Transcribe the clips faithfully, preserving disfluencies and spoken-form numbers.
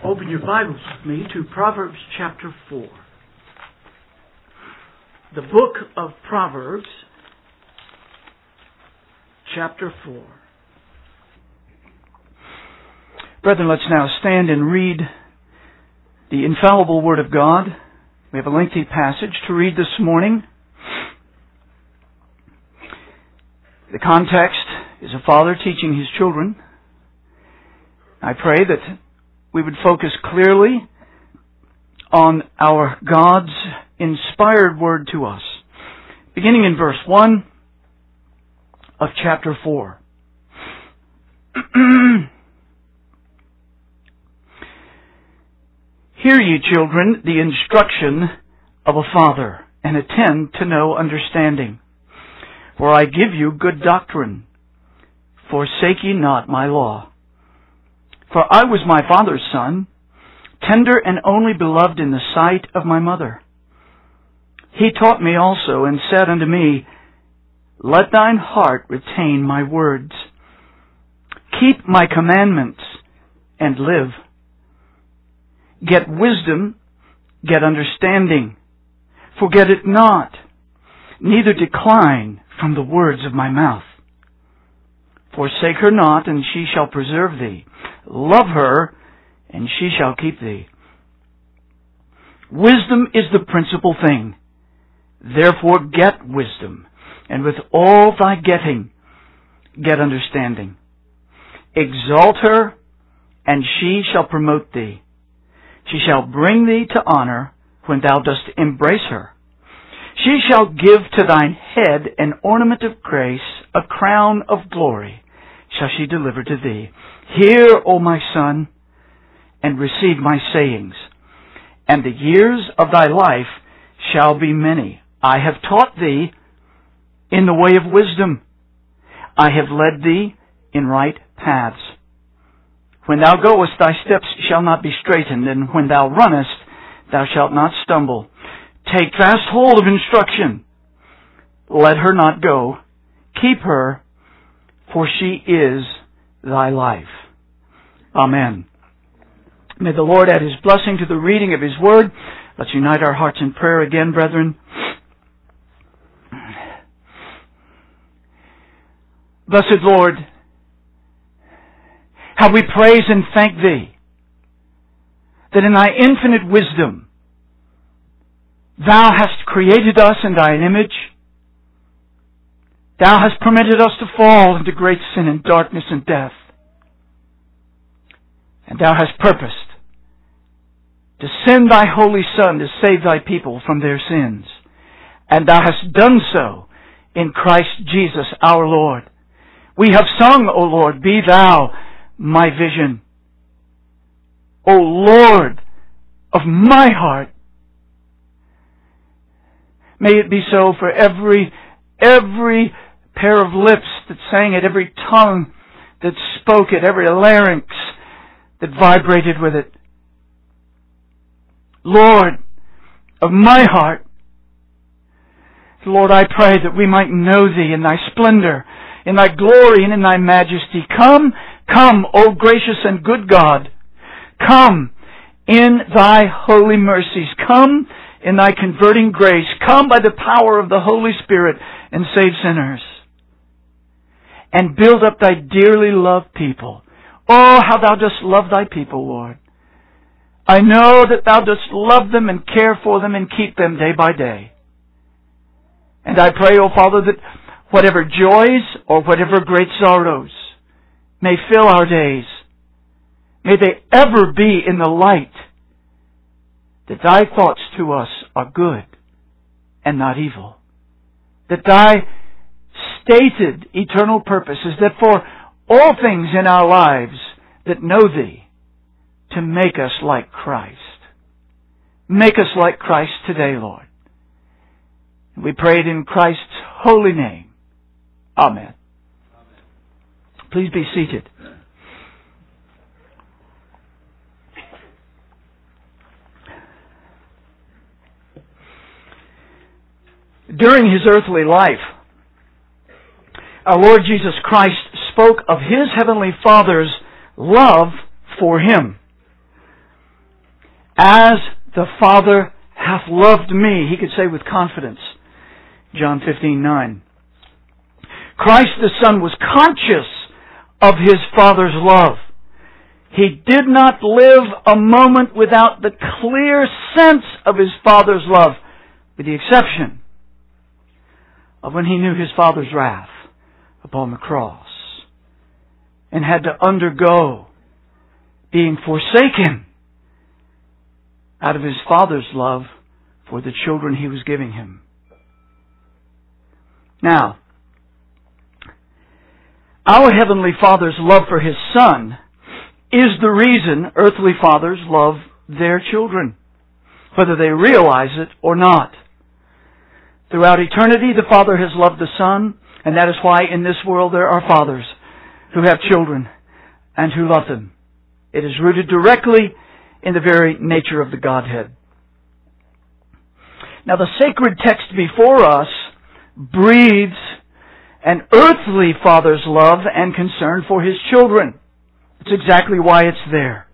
Open your Bibles with me to Proverbs chapter four. The book of Proverbs, chapter four. Brethren, let's now stand and read the infallible Word of God. We have a lengthy passage to read this morning. The context is a father teaching his children. I pray that we would focus clearly on our God's inspired word to us. Beginning in verse one of chapter four. Hear ye, children, the instruction of a father, and attend to know understanding. For I give you good doctrine. Forsake ye not my law. For I was my father's son, tender and only beloved in the sight of my mother. He taught me also, and said unto me, Let thine heart retain my words. Keep my commandments, and live. Get wisdom, get understanding. Forget it not, neither decline from the words of my mouth. Forsake her not, and she shall preserve thee. Love her, and she shall keep thee. Wisdom is the principal thing. Therefore get wisdom, and with all thy getting, get understanding. Exalt her, and she shall promote thee. She shall bring thee to honor when thou dost embrace her. She shall give to thine head an ornament of grace, a crown of glory shall she deliver to thee. Hear, O my son, and receive my sayings, and the years of thy life shall be many. I have taught thee in the way of wisdom. I have led thee in right paths. When thou goest, thy steps shall not be straitened, and when thou runnest, thou shalt not stumble. Take fast hold of instruction. Let her not go. Keep her, for she is thy life. Amen. May the Lord add His blessing to the reading of His Word. Let's unite our hearts in prayer again, brethren. Blessed Lord, how we praise and thank Thee that in Thy infinite wisdom Thou hast created us in Thine image. Thou hast permitted us to fall into great sin and darkness and death. And Thou hast purposed to send Thy Holy Son to save Thy people from their sins. And Thou hast done so in Christ Jesus our Lord. We have sung, O Lord, be Thou my vision. O Lord of my heart. May it be so for every, every pair of lips that sang it, every tongue that spoke it, every larynx that vibrated with it. Lord of my heart, Lord, I pray that we might know Thee in Thy splendor, in Thy glory, and in Thy majesty. Come, come, O gracious and good God. Come in Thy holy mercies. Come in Thy converting grace. Come by the power of the Holy Spirit and save sinners. And build up Thy dearly loved people. Oh, how Thou dost love Thy people, Lord. I know that Thou dost love them and care for them and keep them day by day. And I pray, O Father, that whatever joys or whatever great sorrows may fill our days, may they ever be in the light that Thy thoughts to us are good and not evil. That Thy stated eternal purpose is that for all things in our lives that know Thee, to make us like Christ. Make us like Christ today, Lord. We pray it in Christ's holy name. Amen. Amen. Please be seated. During His earthly life, our Lord Jesus Christ spoke of His Heavenly Father's love for Him. As the Father hath loved me, he could say with confidence, John fifteen nine. Christ the Son was conscious of His Father's love. He did not live a moment without the clear sense of His Father's love, with the exception of when He knew His Father's wrath upon the cross and had to undergo being forsaken out of His Father's love for the children He was giving Him. Now, our Heavenly Father's love for His Son is the reason earthly fathers love their children, whether they realize it or not. Throughout eternity, the Father has loved the Son, and that is why in this world there are fathers who have children and who love them. It is rooted directly in the very nature of the Godhead. Now, the sacred text before us breathes an earthly father's love and concern for his children. It's exactly why it's there.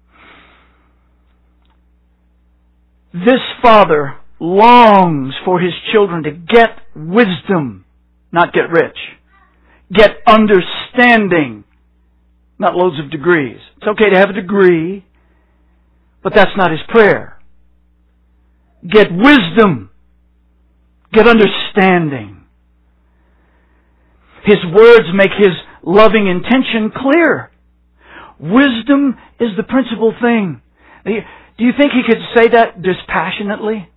This father longs for his children to get wisdom, not get rich. Get understanding, not loads of degrees. It's okay to have a degree, but that's not his prayer. Get wisdom. Get understanding. His words make his loving intention clear. Wisdom is the principal thing. Do you think he could say that dispassionately?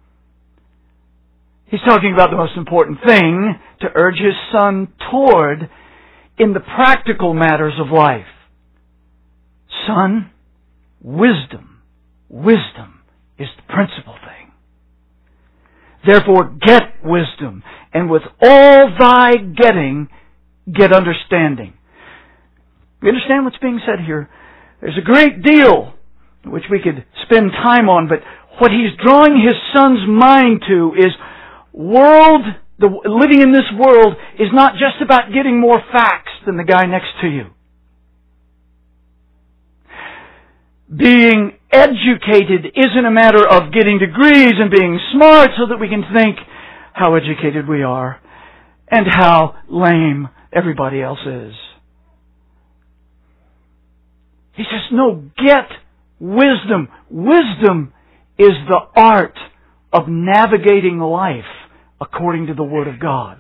He's talking about the most important thing to urge his son toward in the practical matters of life. Son, wisdom, wisdom is the principal thing. Therefore, get wisdom, and with all thy getting, get understanding. You understand what's being said here? There's a great deal which we could spend time on, but what he's drawing his son's mind to is world, the living in this world is not just about getting more facts than the guy next to you. Being educated isn't a matter of getting degrees and being smart so that we can think how educated we are and how lame everybody else is. He says, no, get wisdom. Wisdom is the art of navigating life according to the Word of God.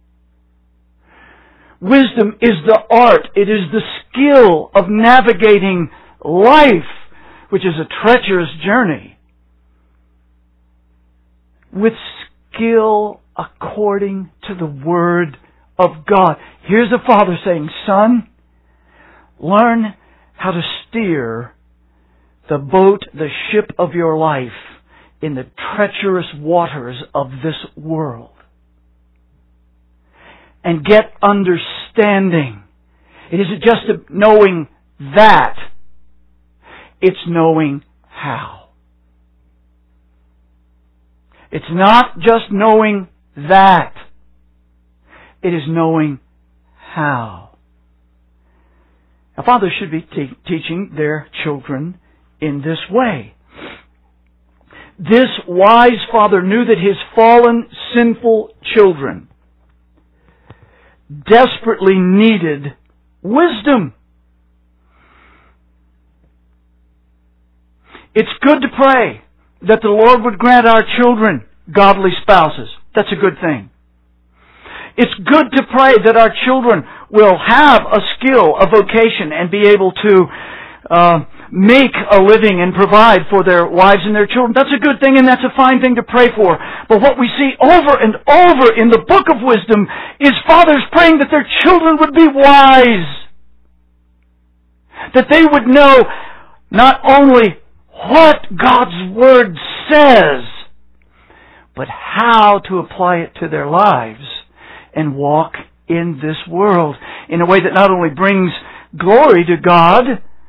Wisdom is the art, it is the skill of navigating life, which is a treacherous journey, with skill according to the Word of God. Here's the Father saying, son, learn how to steer the boat, the ship of your life in the treacherous waters of this world. And get understanding. It isn't just knowing that. It's knowing how. It's not just knowing that. It is knowing how. Now, fathers should be te- teaching their children in this way. This wise father knew that his fallen, sinful children desperately needed wisdom. It's good to pray that the Lord would grant our children godly spouses. That's a good thing. It's good to pray that our children will have a skill, a vocation, and be able to uh, make a living and provide for their wives and their children. That's a good thing, and that's a fine thing to pray for. But what we see over and over in the book of wisdom is fathers praying that their children would be wise. That they would know not only what God's Word says, but how to apply it to their lives and walk in this world in a way that not only brings glory to God,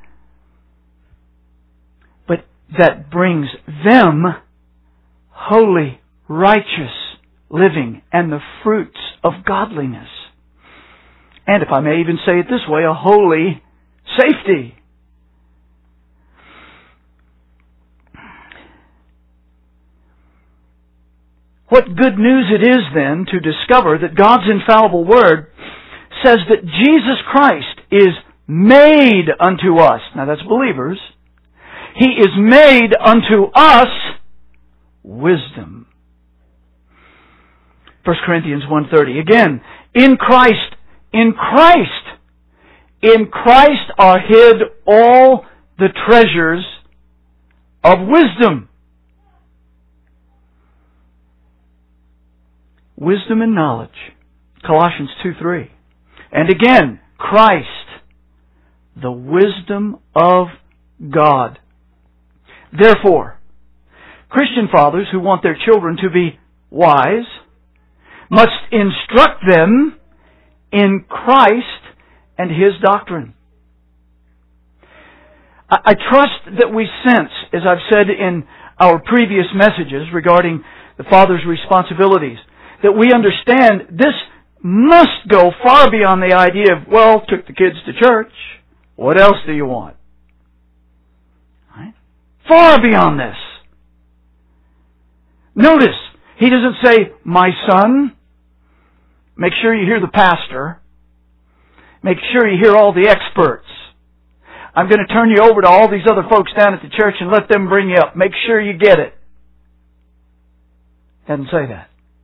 but that brings them holy, righteous living and the fruits of godliness. And if I may even say it this way, a holy safety. What good news it is then to discover that God's infallible Word says that Jesus Christ is made unto us. Now that's believers. He is made unto us wisdom. First Corinthians one thirty. Again, in Christ, in Christ, in Christ are hid all the treasures of wisdom. Wisdom and knowledge. Colossians two three. And again, Christ, the wisdom of God. Therefore, Christian fathers who want their children to be wise must instruct them in Christ and His doctrine. I trust that we sense, as I've said in our previous messages regarding the father's responsibilities, that we understand this must go far beyond the idea of, well, took the kids to church. What else do you want? Right? Far beyond this. Notice, he doesn't say, my son, make sure you hear the pastor. Make sure you hear all the experts. I'm going to turn you over to all these other folks down at the church and let them bring you up. Make sure you get it. Doesn't say that.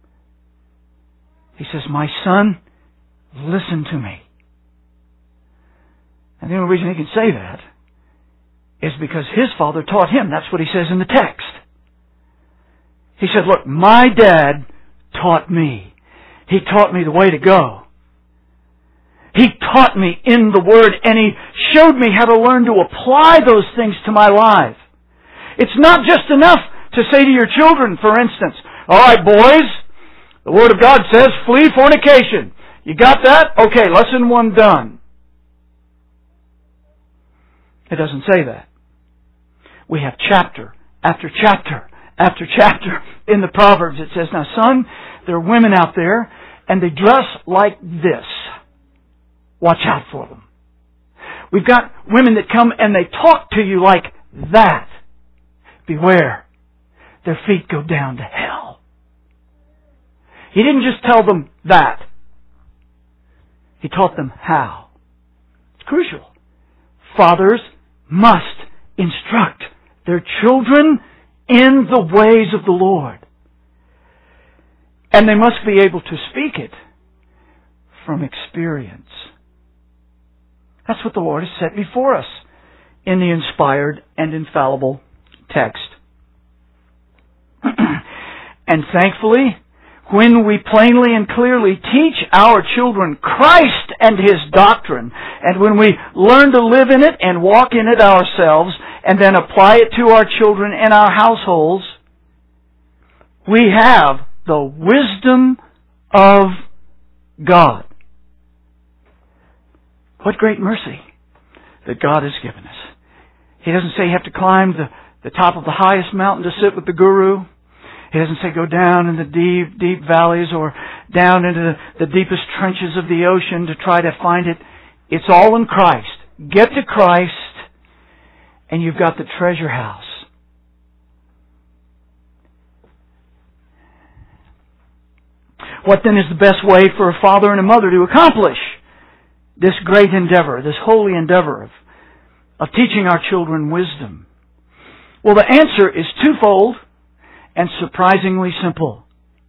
He says, my son, listen to me. And the only reason he can say that is because his father taught him. That's what he says in the text. He said, look, my dad taught me. He taught me the way to go. He taught me in the Word, and He showed me how to learn to apply those things to my life. It's not just enough to say to your children, for instance, all right, boys, the Word of God says, flee fornication. You got that? Okay, lesson one done. It doesn't say that. We have chapter after chapter after chapter in the Proverbs. It says, now son, there are women out there, and they dress like this. Watch out for them. We've got women that come and they talk to you like that. Beware. Their feet go down to hell. He didn't just tell them that. He taught them how. It's crucial. Fathers must instruct their children in the ways of the Lord. And they must be able to speak it from experience. That's what the Lord has set before us in the inspired and infallible text. And thankfully, when we plainly and clearly teach our children Christ and His doctrine, and when we learn to live in it and walk in it ourselves, and then apply it to our children in our households, we have the wisdom of God. What great mercy that God has given us. He doesn't say you have to climb the, the top of the highest mountain to sit with the guru. He doesn't say go down in the deep, deep valleys or down into the, the deepest trenches of the ocean to try to find it. It's all in Christ. Get to Christ and you've got the treasure house. What then is the best way for a father and a mother to accomplish this great endeavor, this holy endeavor of, of teaching our children wisdom? Well, the answer is twofold and surprisingly simple.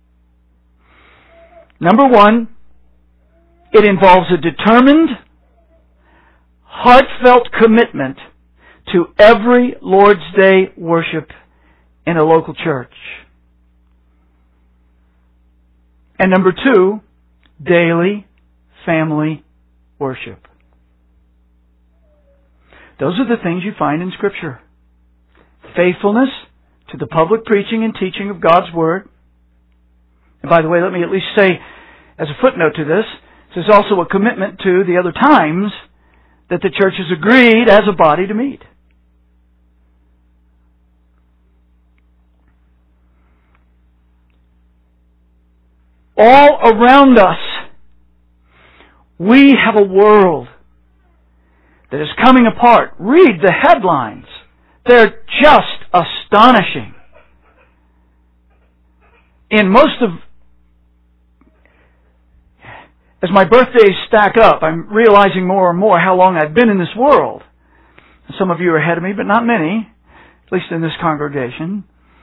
Number one, it involves a determined, heartfelt commitment to every Lord's Day worship in a local church. And number two, daily family worship. Those are the things you find in Scripture. Faithfulness to the public preaching and teaching of God's Word. And by the way, let me at least say, as a footnote to this, there's also a commitment to the other times that the church has agreed as a body to meet. All around us, we have a world that is coming apart. Read the headlines. They're just astonishing. in most of, as my birthdays stack up, I'm realizing more and more how long I've been in this world. Some of you are ahead of me, but not many, at least in this congregation.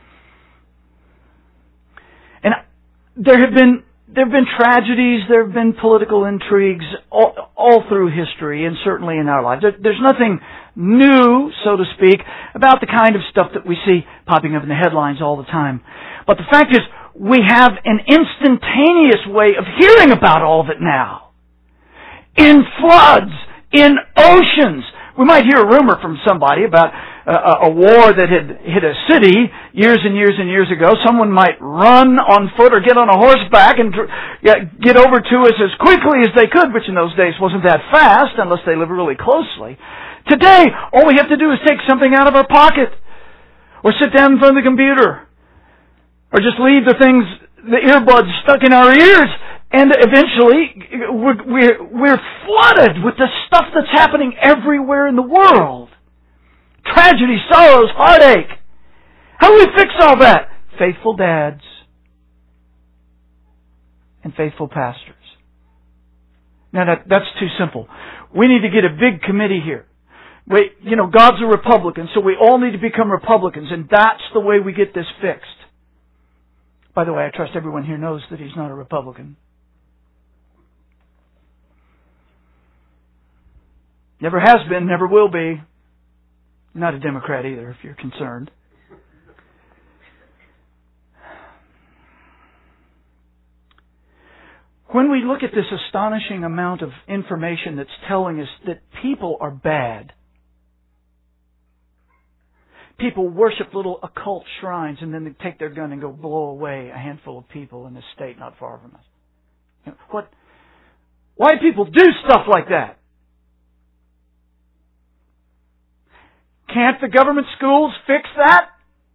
And there have been there have been tragedies, there have been political intrigues all, all through history, and certainly in our lives. There, there's nothing new, so to speak, about the kind of stuff that we see popping up in the headlines all the time. But the fact is, we have an instantaneous way of hearing about all of it now. In floods, in oceans. We might hear a rumor from somebody about a, a war that had hit a city years and years and years ago. Someone might run on foot or get on a horseback and get over to us as quickly as they could, which in those days wasn't that fast unless they lived really closely. Today, all we have to do is take something out of our pocket or sit down in front of the computer or just leave the things, the earbuds stuck in our ears, and eventually we're, we're, we're flooded with the stuff that's happening everywhere in the world. Tragedy, sorrows, heartache. How do we fix all that? Faithful dads and faithful pastors. Now that, that's too simple. We need to get a big committee here. We, you know, God's a Republican, so we all need to become Republicans, and that's the way we get this fixed. By the way, I trust everyone here knows that he's not a Republican. Never has been, never will be. Not a Democrat either, if you're concerned. When we look at this astonishing amount of information that's telling us that people are bad, people worship little occult shrines and then they take their gun and go blow away a handful of people in a state not far from us. You know, what? Why do people do stuff like that? Can't the government schools fix that?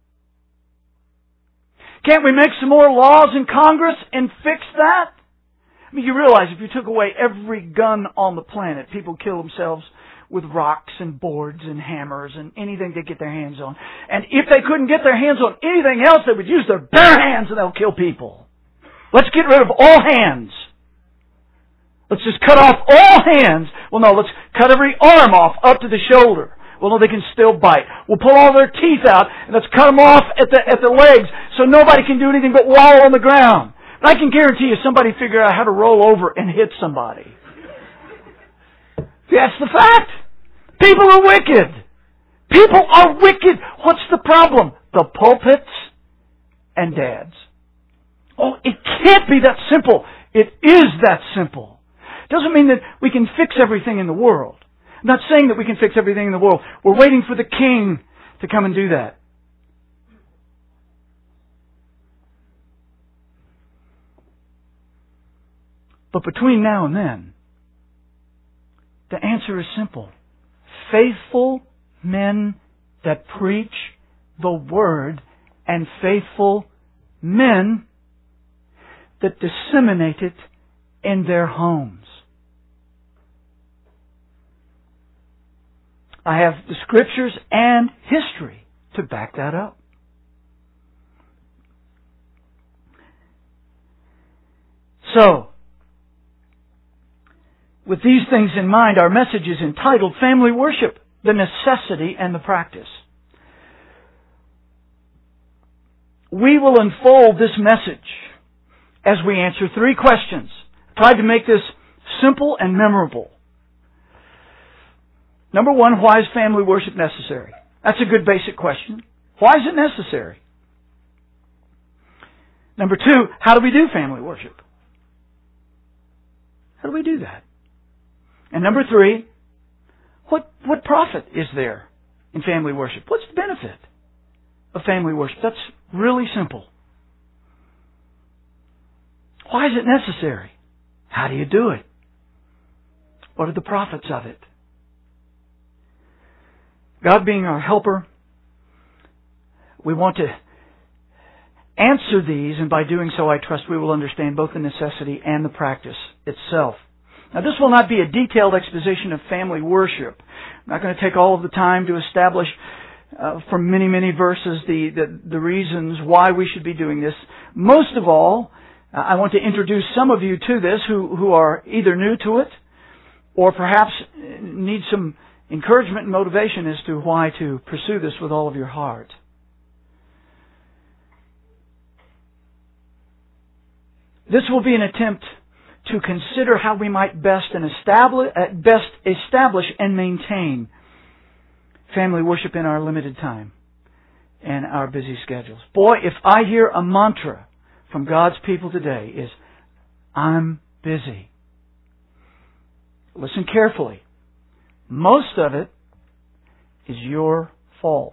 Can't we make some more laws in Congress and fix that? I mean, you realize if you took away every gun on the planet, people kill themselves with rocks and boards and hammers and anything they get their hands on. And if they couldn't get their hands on anything else, they would use their bare hands and they'll kill people. Let's get rid of all hands. Let's just cut off all hands. Well, no, let's cut every arm off up to the shoulder. Well, no, they can still bite. We'll pull all their teeth out and let's cut them off at the at the legs so nobody can do anything but wallow on the ground. But I can guarantee you somebody figured out how to roll over and hit somebody. That's the fact. People are wicked. People are wicked. What's the problem? The pulpits and dads. Oh, it can't be that simple. It is that simple. Doesn't mean that we can fix everything in the world. I'm not saying that we can fix everything in the world. We're waiting for the King to come and do that. But between now and then, the answer is simple. Faithful men that preach the Word and faithful men that disseminate it in their homes. I have the Scriptures and history to back that up. So, with these things in mind, our message is entitled Family Worship, the Necessity and the Practice. We will unfold this message as we answer three questions. I tried to make this simple and memorable. Number one, why is family worship necessary? That's a good basic question. Why is it necessary? Number two, how do we do family worship? How do we do that? And number three, what what profit is there in family worship? What's the benefit of family worship? That's really simple. Why is it necessary? How do you do it? What are the profits of it? God being our helper, we want to answer these, and by doing so, I trust we will understand both the necessity and the practice itself. Now, this will not be a detailed exposition of family worship. I'm not going to take all of the time to establish uh, from many, many verses the, the, the reasons why we should be doing this. Most of all, uh, I want to introduce some of you to this who, who are either new to it or perhaps need some encouragement and motivation as to why to pursue this with all of your heart. This will be an attempt to consider how we might best and establish, uh, best establish and maintain family worship in our limited time and our busy schedules. Boy, if I hear a mantra from God's people today is, I'm busy. Listen carefully. Most of it is your fault.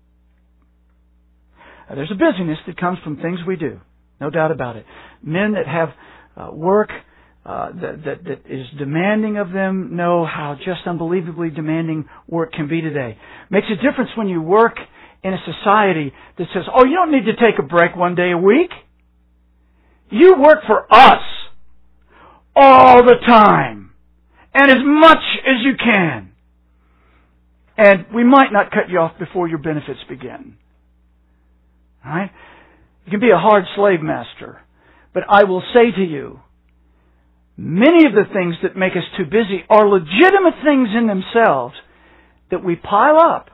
Now, there's a busyness that comes from things we do. No doubt about it. Men that have uh, work uh, that, that, that is demanding of them know how just unbelievably demanding work can be today. Makes a difference when you work in a society that says, oh, you don't need to take a break one day a week. You work for us all the time and as much as you can. And we might not cut you off before your benefits begin. All right? You can be a hard slave master. But I will say to you, many of the things that make us too busy are legitimate things in themselves that we pile up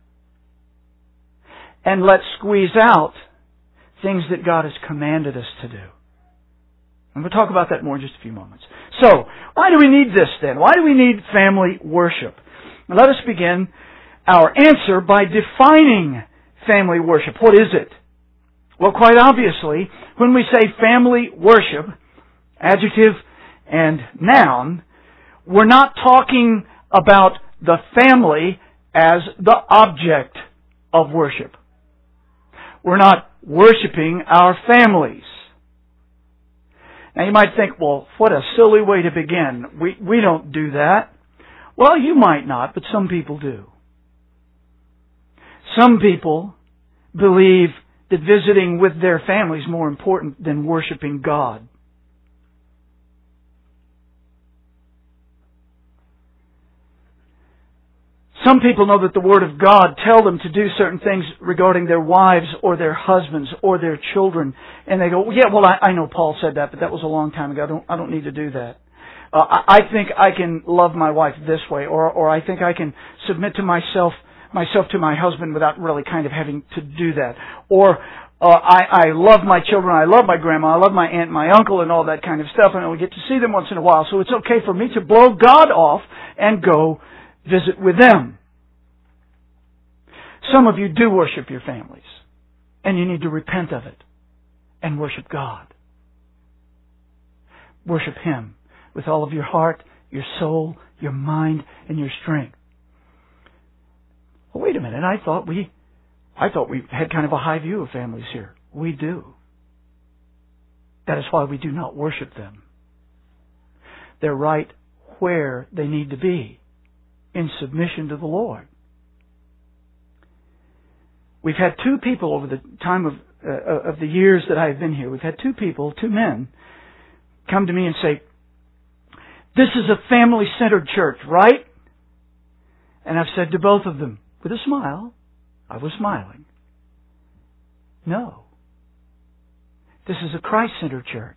and let squeeze out things that God has commanded us to do. And we'll talk about that more in just a few moments. So, why do we need this then? Why do we need family worship? Now, let us begin our answer by defining family worship. What is it? Well, quite obviously, when we say family worship, adjective and noun, we're not talking about the family as the object of worship. We're not worshiping our families. Now you might think, well, what a silly way to begin. We, we don't do that. Well, you might not, but some people do. Some people believe that visiting with their family is more important than worshiping God. Some people know that the Word of God tell them to do certain things regarding their wives or their husbands or their children. And they go, well, yeah, well, I, I know Paul said that, but that was a long time ago. I don't, I don't need to do that. Uh, I, I think I can love my wife this way, or, or I think I can submit to myself myself to my husband without really kind of having to do that. Or uh, I, I love my children, I love my grandma, I love my aunt, my uncle, and all that kind of stuff, and I get to see them once in a while. So it's okay for me to blow God off and go visit with them. Some of you do worship your families, and you need to repent of it and worship God. Worship Him with all of your heart, your soul, your mind, and your strength. Well, wait a minute. I thought we, I thought we had kind of a high view of families here. We do. That is why we do not worship them. They're right where they need to be, in submission to the Lord. We've had two people over the time of uh, of the years that I've been here. We've had two people, two men, come to me and say, "This is a family-centered church, right?" And I've said to both of them, with a smile, I was smiling, "No. This is a Christ-centered church."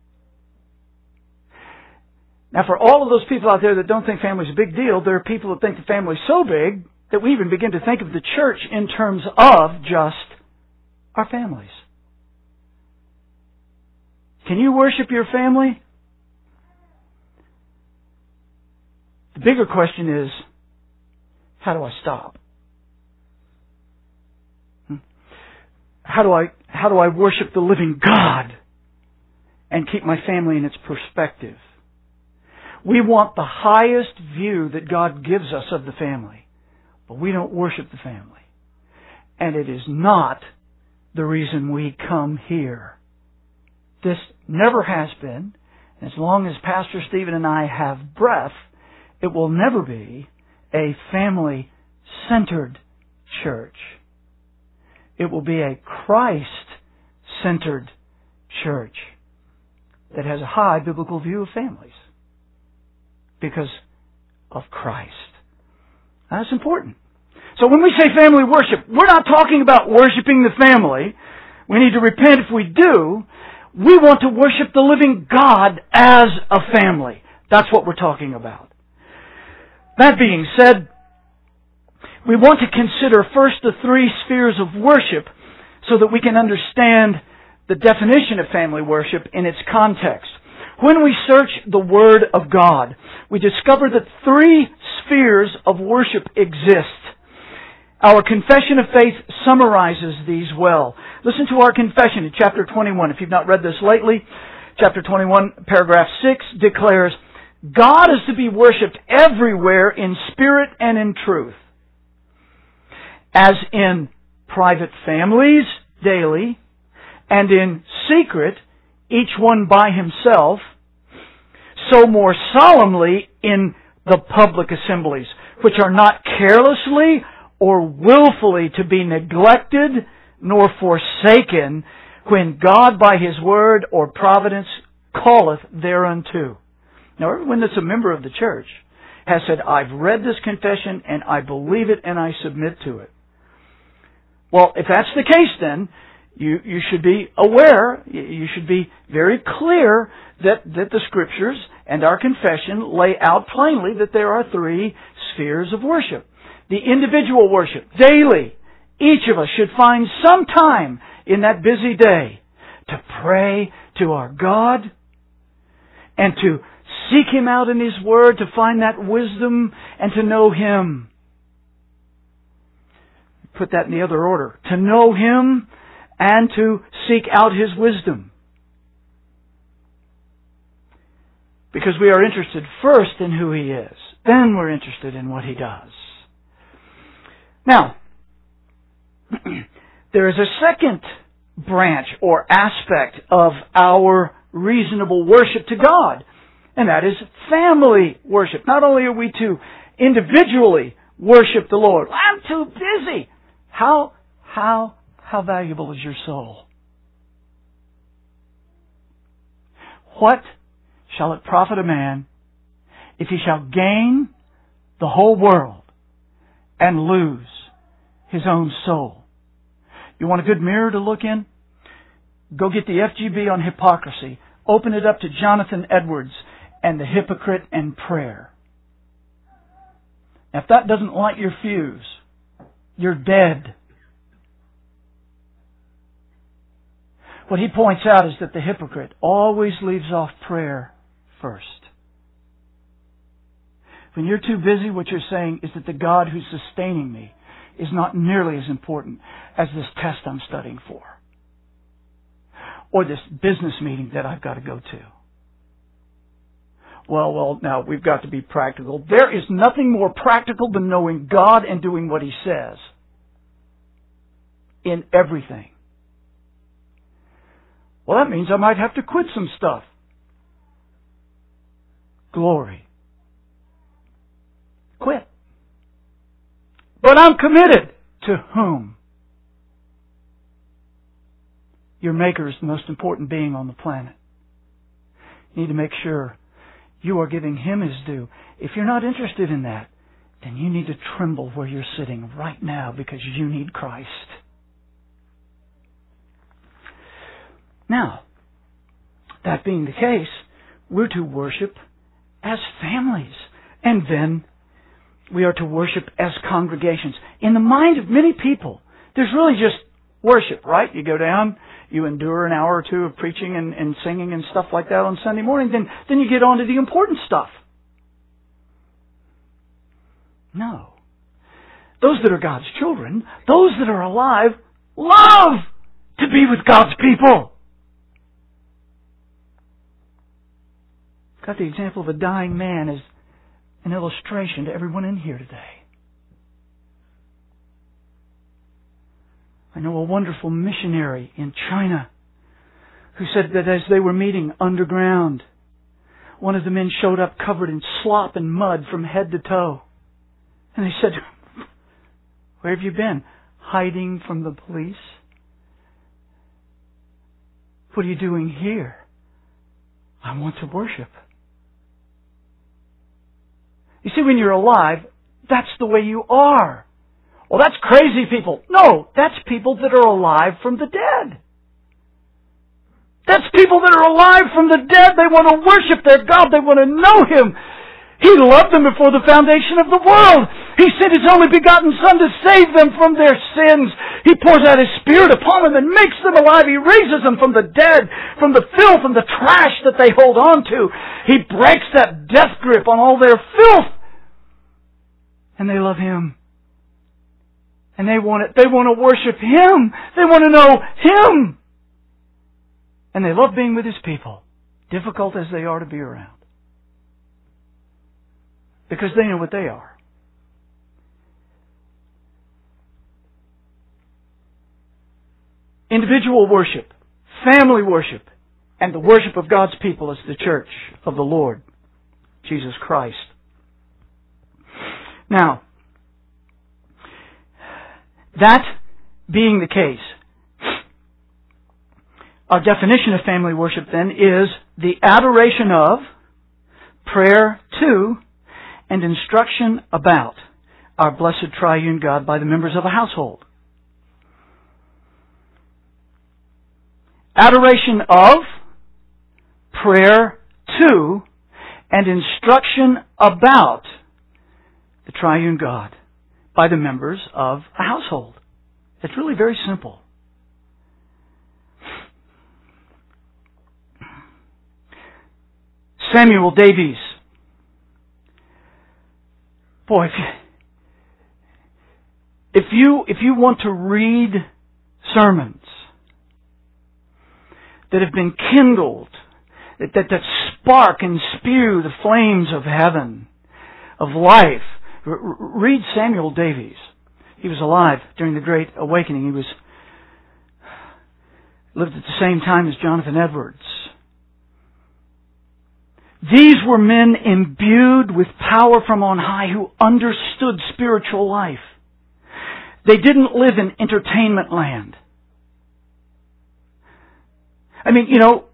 Now, for all of those people out there that don't think family is a big deal, there are people that think the family is so big that we even begin to think of the church in terms of just our families. Can you worship your family? The bigger question is, how do I stop? How do I, how do I worship the living God and keep my family in its perspective? We want the highest view that God gives us of the family, but we don't worship the family. And it is not the reason we come here. This never has been. As long as Pastor Stephen and I have breath, it will never be a family-centered church. It will be a Christ-centered church that has a high biblical view of families because of Christ. Now, that's important. So when we say family worship, we're not talking about worshiping the family. We need to repent if we do. We want to worship the living God as a family. That's what we're talking about. That being said, we want to consider first the three spheres of worship so that we can understand the definition of family worship in its context. When we search the Word of God, we discover that three spheres of worship exist. Our confession of faith summarizes these well. Listen to our confession in chapter twenty-one. If you've not read this lately, chapter twenty-one, paragraph six declares, God is to be worshipped everywhere in spirit and in truth, as in private families daily, and in secret, each one by himself, so more solemnly in the public assemblies, which are not carelessly or willfully to be neglected nor forsaken, when God by His word or providence calleth thereunto. Now, everyone that's a member of the church has said, I've read this confession and I believe it and I submit to it. Well, if that's the case, then you, you should be aware, you should be very clear that, that the Scriptures and our confession lay out plainly that there are three spheres of worship. The individual worship, daily. Each of us should find some time in that busy day to pray to our God and to seek Him out in His Word, to find that wisdom and to know Him. Put that in the other order. To know Him and to seek out His wisdom. Because we are interested first in who He is. Then we're interested in what He does. Now, there is a second branch or aspect of our reasonable worship to God, and that is family worship. Not only are we to individually worship the Lord, I'm too busy. How, how, how valuable is your soul? What shall it profit a man if he shall gain the whole world and lose his own soul? You want a good mirror to look in? Go get the F G B on hypocrisy. Open it up to Jonathan Edwards and the hypocrite and prayer. Now, if that doesn't light your fuse, you're dead. What he points out is that the hypocrite always leaves off prayer first. When you're too busy, what you're saying is that the God who's sustaining me is not nearly as important as this test I'm studying for, or this business meeting that I've got to go to. Well, well, now we've got to be practical. There is nothing more practical than knowing God and doing what He says in everything. Well, that means I might have to quit some stuff. Glory. Quit. But I'm committed. To whom? Your Maker is the most important being on the planet. You need to make sure you are giving Him His due. If you're not interested in that, then you need to tremble where you're sitting right now because you need Christ. Now, that being the case, we're to worship as families. And then we are to worship as congregations. In the mind of many people, there's really just worship, right? You go down, you endure an hour or two of preaching and, and singing and stuff like that on Sunday morning, then, then you get on to the important stuff. No. Those that are God's children, those that are alive, love to be with God's people. Got the example of a dying man as an illustration to everyone in here today. I know a wonderful missionary in China who said that as they were meeting underground, one of the men showed up covered in slop and mud from head to toe. And they said, "Where have you been? Hiding from the police? What are you doing here?" "I want to worship." You see, when you're alive, that's the way you are. Well, that's crazy people. No, that's people that are alive from the dead. That's people that are alive from the dead. They want to worship their God. They want to know Him. He loved them before the foundation of the world. He sent His only begotten Son to save them from their sins. He pours out His Spirit upon them and makes them alive. He raises them from the dead, from the filth and the trash that they hold on to. He breaks that death grip on all their filth. And they love Him. And they want it. They want to worship Him. They want to know Him. And they love being with His people, difficult as they are to be around. Because they know what they are. Individual worship, family worship, and the worship of God's people as the church of the Lord Jesus Christ. Now, that being the case, our definition of family worship then is the adoration of, prayer to, and instruction about our blessed triune God by the members of a household. Adoration of, prayer to, and instruction about the triune God by the members of a household. It's really very simple. Samuel Davies. Boy, if you, if you, if you want to read sermons that have been kindled, that, that, that spark and spew the flames of heaven, of life, r- read Samuel Davies. He was alive during the Great Awakening. He was lived at the same time as Jonathan Edwards. These were men imbued with power from on high who understood spiritual life. They didn't live in entertainment land. I mean, you know,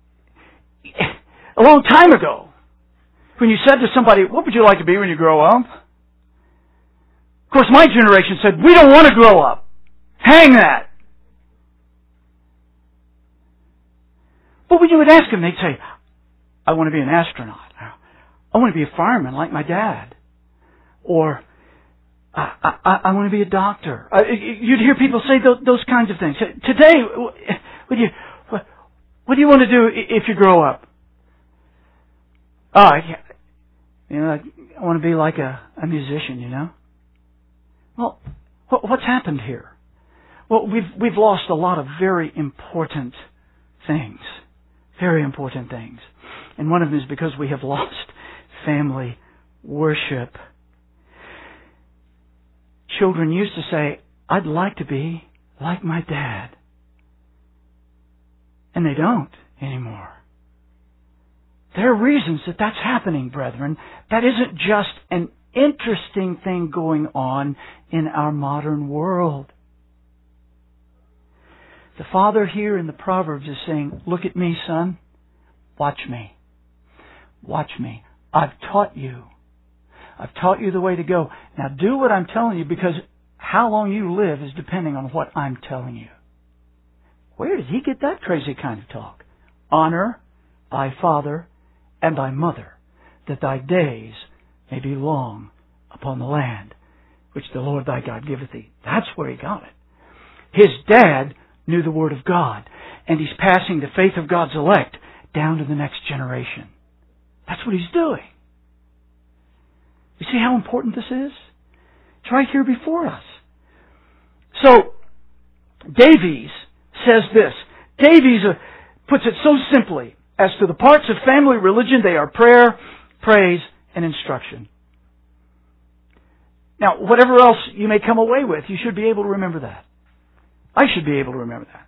a long time ago, when you said to somebody, what would you like to be when you grow up? Of course, my generation said, we don't want to grow up. Hang that. But when you would ask them, they'd say, I want to be an astronaut. I want to be a fireman like my dad. Or, I, I, I want to be a doctor. Uh, you'd hear people say those, those kinds of things. Today, would you, what, what do you want to do if you grow up? Oh, you know, I want to be like a, a musician, you know? Well, what, what's happened here? Well, we've, we've lost a lot of very important things. Very important things. And one of them is because we have lost family worship. Children used to say, I'd like to be like my dad. And they don't anymore. There are reasons that that's happening, brethren. That isn't just an interesting thing going on in our modern world. The father here in the Proverbs is saying, look at me, son. Watch me. Watch me. I've taught you. I've taught you the way to go. Now do what I'm telling you, because how long you live is depending on what I'm telling you. Where did he get that crazy kind of talk? Honor thy father and thy mother, that thy days may be long upon the land which the Lord thy God giveth thee. That's where he got it. His dad knew the Word of God, and he's passing the faith of God's elect down to the next generation. That's what he's doing. You see how important this is? It's right here before us. So, Davies says this. Davies uh, puts it so simply. As to the parts of family religion, they are prayer, praise, and instruction. Now, whatever else you may come away with, you should be able to remember that. I should be able to remember that.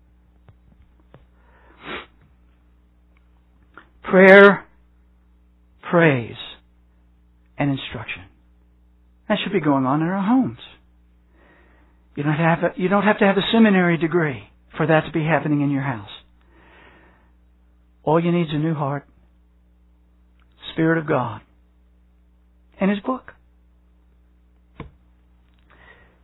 Prayer, praise, and instruction. That should be going on in our homes. You don't have to, you don't have to have a seminary degree for that to be happening in your house. All you need is a new heart, Spirit of God, and His book.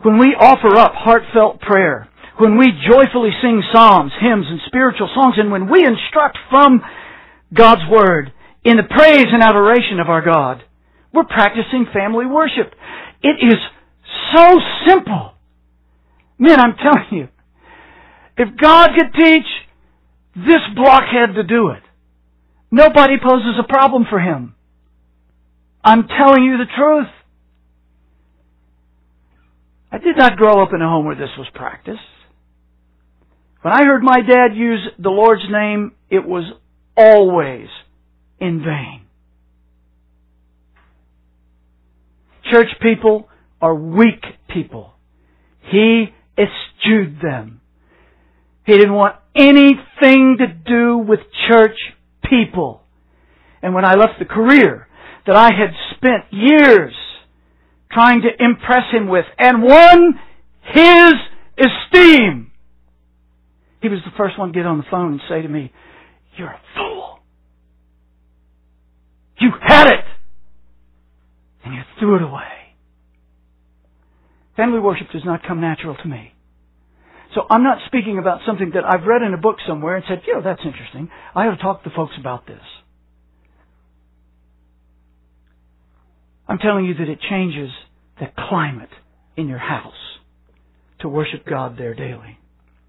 when we offer up heartfelt prayer, when we joyfully sing psalms, hymns, and spiritual songs, and when we instruct from God's Word in the praise and adoration of our God, we're practicing family worship. It is so simple. Men, I'm telling you, if God could teach this blockhead to do it, nobody poses a problem for him. I'm telling you the truth. I did not grow up in a home where this was practiced. When I heard my dad use the Lord's name, it was always in vain. Church people are weak people. He eschewed them. He didn't want anything to do with church people. And when I left the career that I had spent years trying to impress him with and won his esteem, he was the first one to get on the phone and say to me, "You're a fool. You had it, and you threw it away." Family worship does not come natural to me. So I'm not speaking about something that I've read in a book somewhere and said, you know, that's interesting. I ought to talk to folks about this. I'm telling you that it changes the climate in your house to worship God there daily.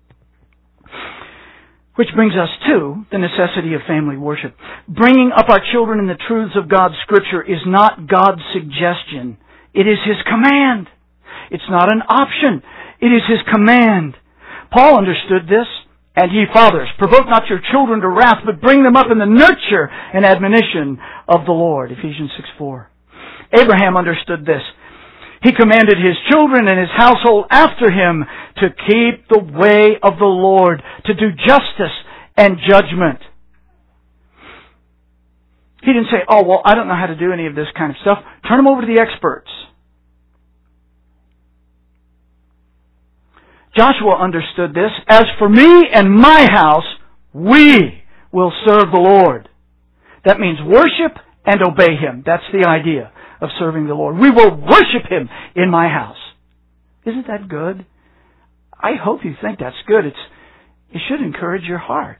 Which brings us to the necessity of family worship. Bringing up our children in the truths of God's Scripture is not God's suggestion. It is His command. It's not an option. It is His command. Paul understood this. "And ye fathers, provoke not your children to wrath, but bring them up in the nurture and admonition of the Lord." Ephesians six four. Abraham understood this. He commanded his children and his household after him to keep the way of the Lord, to do justice and judgment. He didn't say, "Oh, well, I don't know how to do any of this kind of stuff. Turn them over to the experts." Joshua understood this. "As for me and my house, we will serve the Lord." That means worship and obey Him. That's the idea of serving the Lord. We will worship Him in my house. Isn't that good? I hope you think that's good. It's, it should encourage your hearts.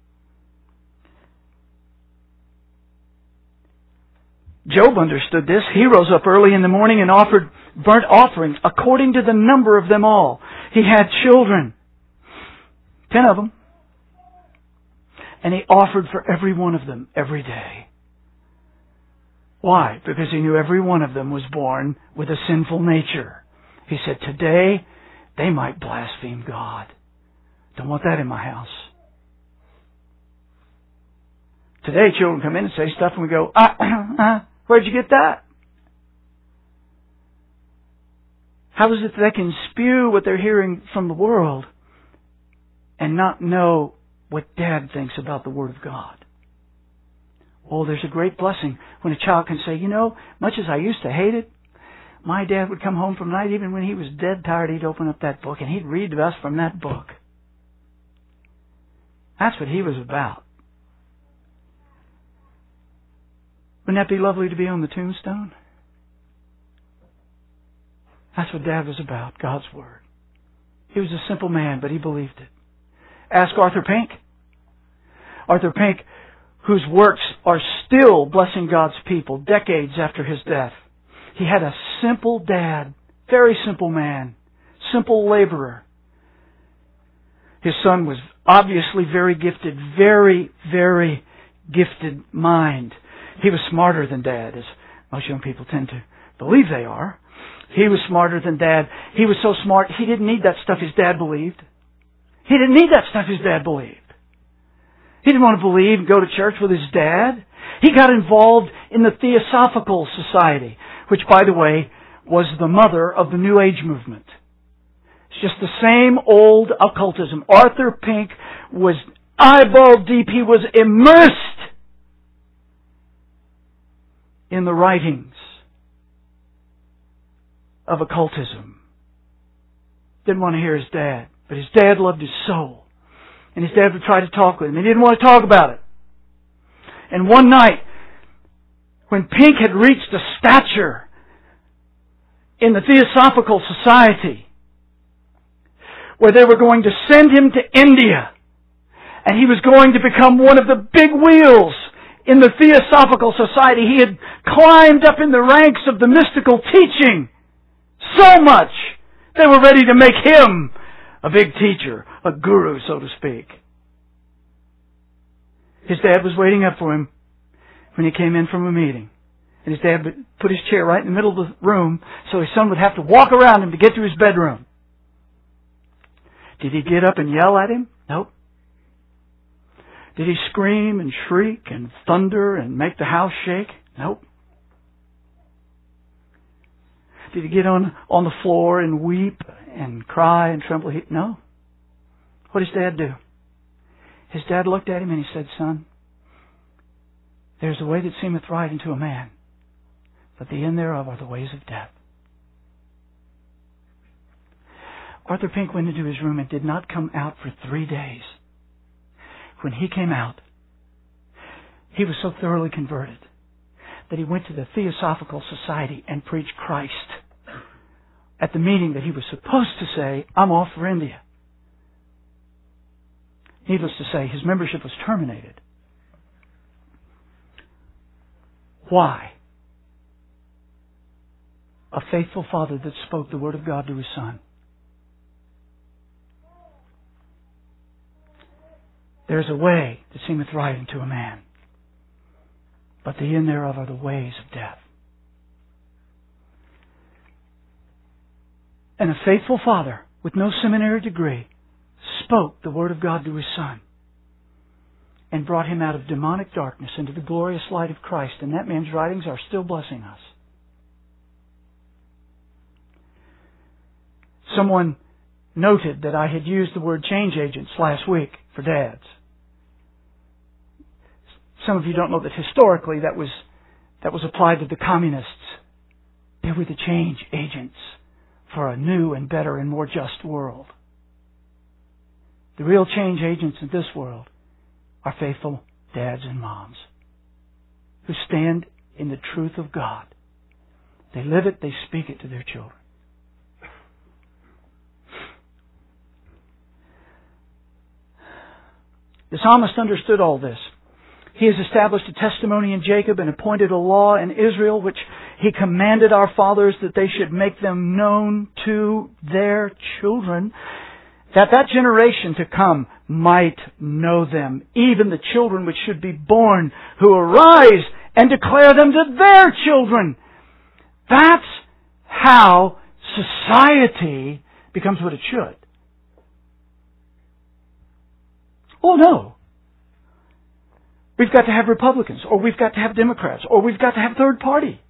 Job understood this. He rose up early in the morning and offered burnt offerings according to the number of them all. He had children. Ten of them. And he offered for every one of them every day. Why? Because he knew every one of them was born with a sinful nature. He said, today they might blaspheme God. Don't want that in my house. Today children come in and say stuff and we go, ah, ah, where'd you get that? How is it that they can spew what they're hearing from the world and not know what Dad thinks about the Word of God? Oh, there's a great blessing when a child can say, you know, much as I used to hate it, my dad would come home from night, even when he was dead tired, he'd open up that book and he'd read to us from that book. That's what he was about. Wouldn't that be lovely to be on the tombstone? That's what Dad was about, God's Word. He was a simple man, but he believed it. Ask Arthur Pink. Arthur Pink, whose works are still blessing God's people decades after his death. He had a simple dad, very simple man, simple laborer. His son was obviously very gifted, very, very gifted mind. He was smarter than Dad, as most young people tend to believe they are. He was smarter than Dad. He was so smart, he didn't need that stuff his dad believed. He didn't need that stuff his dad believed. He didn't want to believe and go to church with his dad. He got involved in the Theosophical Society, which, by the way, was the mother of the New Age movement. It's just the same old occultism. Arthur Pink was eyeball deep. He was immersed in the writings of occultism. Didn't want to hear his dad, but his dad loved his soul. And his dad would try to talk with him. He didn't want to talk about it. And one night, when Pink had reached a stature in the Theosophical Society, where they were going to send him to India, and he was going to become one of the big wheels in the Theosophical Society. He had climbed up in the ranks of the mystical teaching so much they were ready to make him a big teacher, a guru, so to speak. His dad was waiting up for him when he came in from a meeting. And his dad put his chair right in the middle of the room so his son would have to walk around him to get to his bedroom. Did he get up and yell at him? Nope. Did he scream and shriek and thunder and make the house shake? Nope. Did he get on, on the floor and weep and cry and tremble? He, no. What did his dad do? His dad looked at him and he said, "Son, there's a way that seemeth right unto a man, but the end thereof are the ways of death." Arthur Pink went into his room and did not come out for three days. When he came out, he was so thoroughly converted that he went to the Theosophical Society and preached Christ at the meeting that he was supposed to say, "I'm off for India." Needless to say, his membership was terminated. Why? A faithful father that spoke the Word of God to his son. There's a way that seemeth right unto a man, but the end thereof are the ways of death. And a faithful father with no seminary degree spoke the Word of God to his son and brought him out of demonic darkness into the glorious light of Christ. And that man's writings are still blessing us. Someone noted that I had used the word change agents last week for dads. Some of you don't know that historically that was that was applied to the communists. They were the change agents for a new and better and more just world. The real change agents in this world are faithful dads and moms who stand in the truth of God. They live it, they speak it to their children. The psalmist understood all this. He has established a testimony in Jacob and appointed a law in Israel, which He commanded our fathers that they should make them known to their children, that that generation to come might know them, even the children which should be born, who arise and declare them to their children. That's how society becomes what it should. Oh no. We've got to have Republicans, or we've got to have Democrats, or we've got to have third party.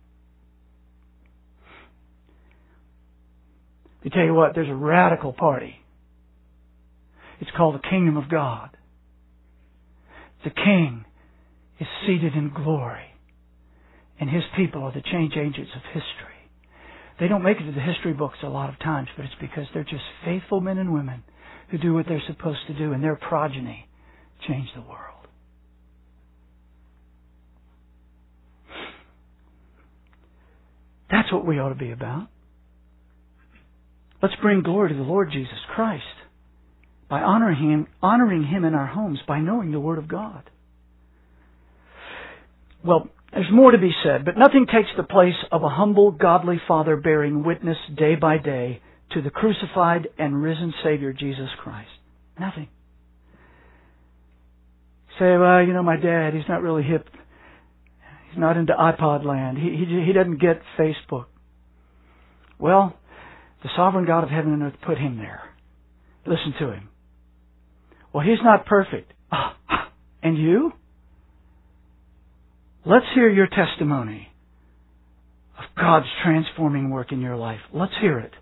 I tell you what, there's a radical party. It's called the Kingdom of God. The King is seated in glory, and His people are the change agents of history. They don't make it to the history books a lot of times, but it's because they're just faithful men and women who do what they're supposed to do, and their progeny change the world. That's what we ought to be about. Let's bring glory to the Lord Jesus Christ by honoring Him, honoring Him in our homes, by knowing the Word of God. Well, there's more to be said, but nothing takes the place of a humble, godly father bearing witness day by day to the crucified and risen Savior, Jesus Christ. Nothing. Say, well, you know, my dad, he's not really hip. He's not into iPod land. He, he, he doesn't get Facebook. Well, the sovereign God of heaven and earth put him there. Listen to him. Well, he's not perfect. And you? Let's hear your testimony of God's transforming work in your life. Let's hear it.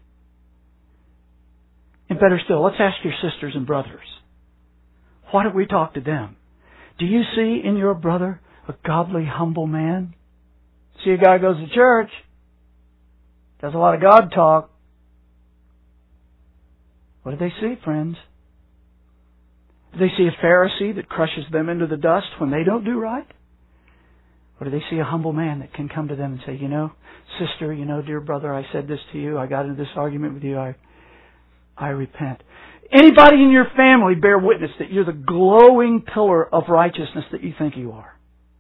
And better still, let's ask your sisters and brothers. Why don't we talk to them? Do you see in your brother a godly, humble man? See a guy who goes to church, does a lot of God talk. What do they see, friends? Do they see a Pharisee that crushes them into the dust when they don't do right? Or do they see a humble man that can come to them and say, you know, sister, you know, dear brother, I said this to you. I got into this argument with you. I, I repent. Anybody in your family bear witness that you're the glowing pillar of righteousness that you think you are?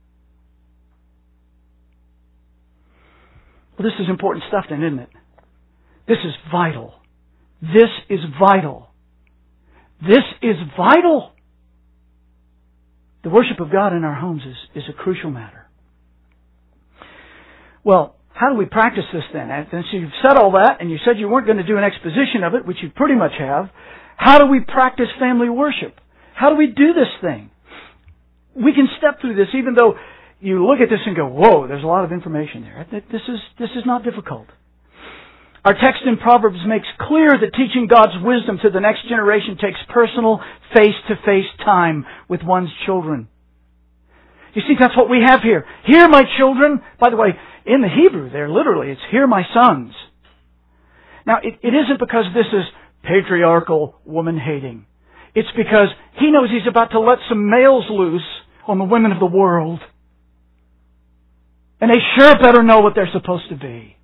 Well, this is important stuff then, isn't it? This is vital. This is vital. This is vital. The worship of God in our homes is, is a crucial matter. Well, how do we practice this then? And so you've said all that, and you said you weren't going to do an exposition of it, which you pretty much have. How do we practice family worship? How do we do this thing? We can step through this, even though you look at this and go, whoa, there's a lot of information there. This is, this is not difficult. Our text in Proverbs makes clear that teaching God's wisdom to the next generation takes personal, face-to-face time with one's children. You see, that's what we have here. Hear my children. By the way, in the Hebrew there, literally, it's hear my sons. Now, it, it isn't because this is patriarchal woman-hating. It's because he knows he's about to let some males loose on the women of the world. And they sure better know what they're supposed to be.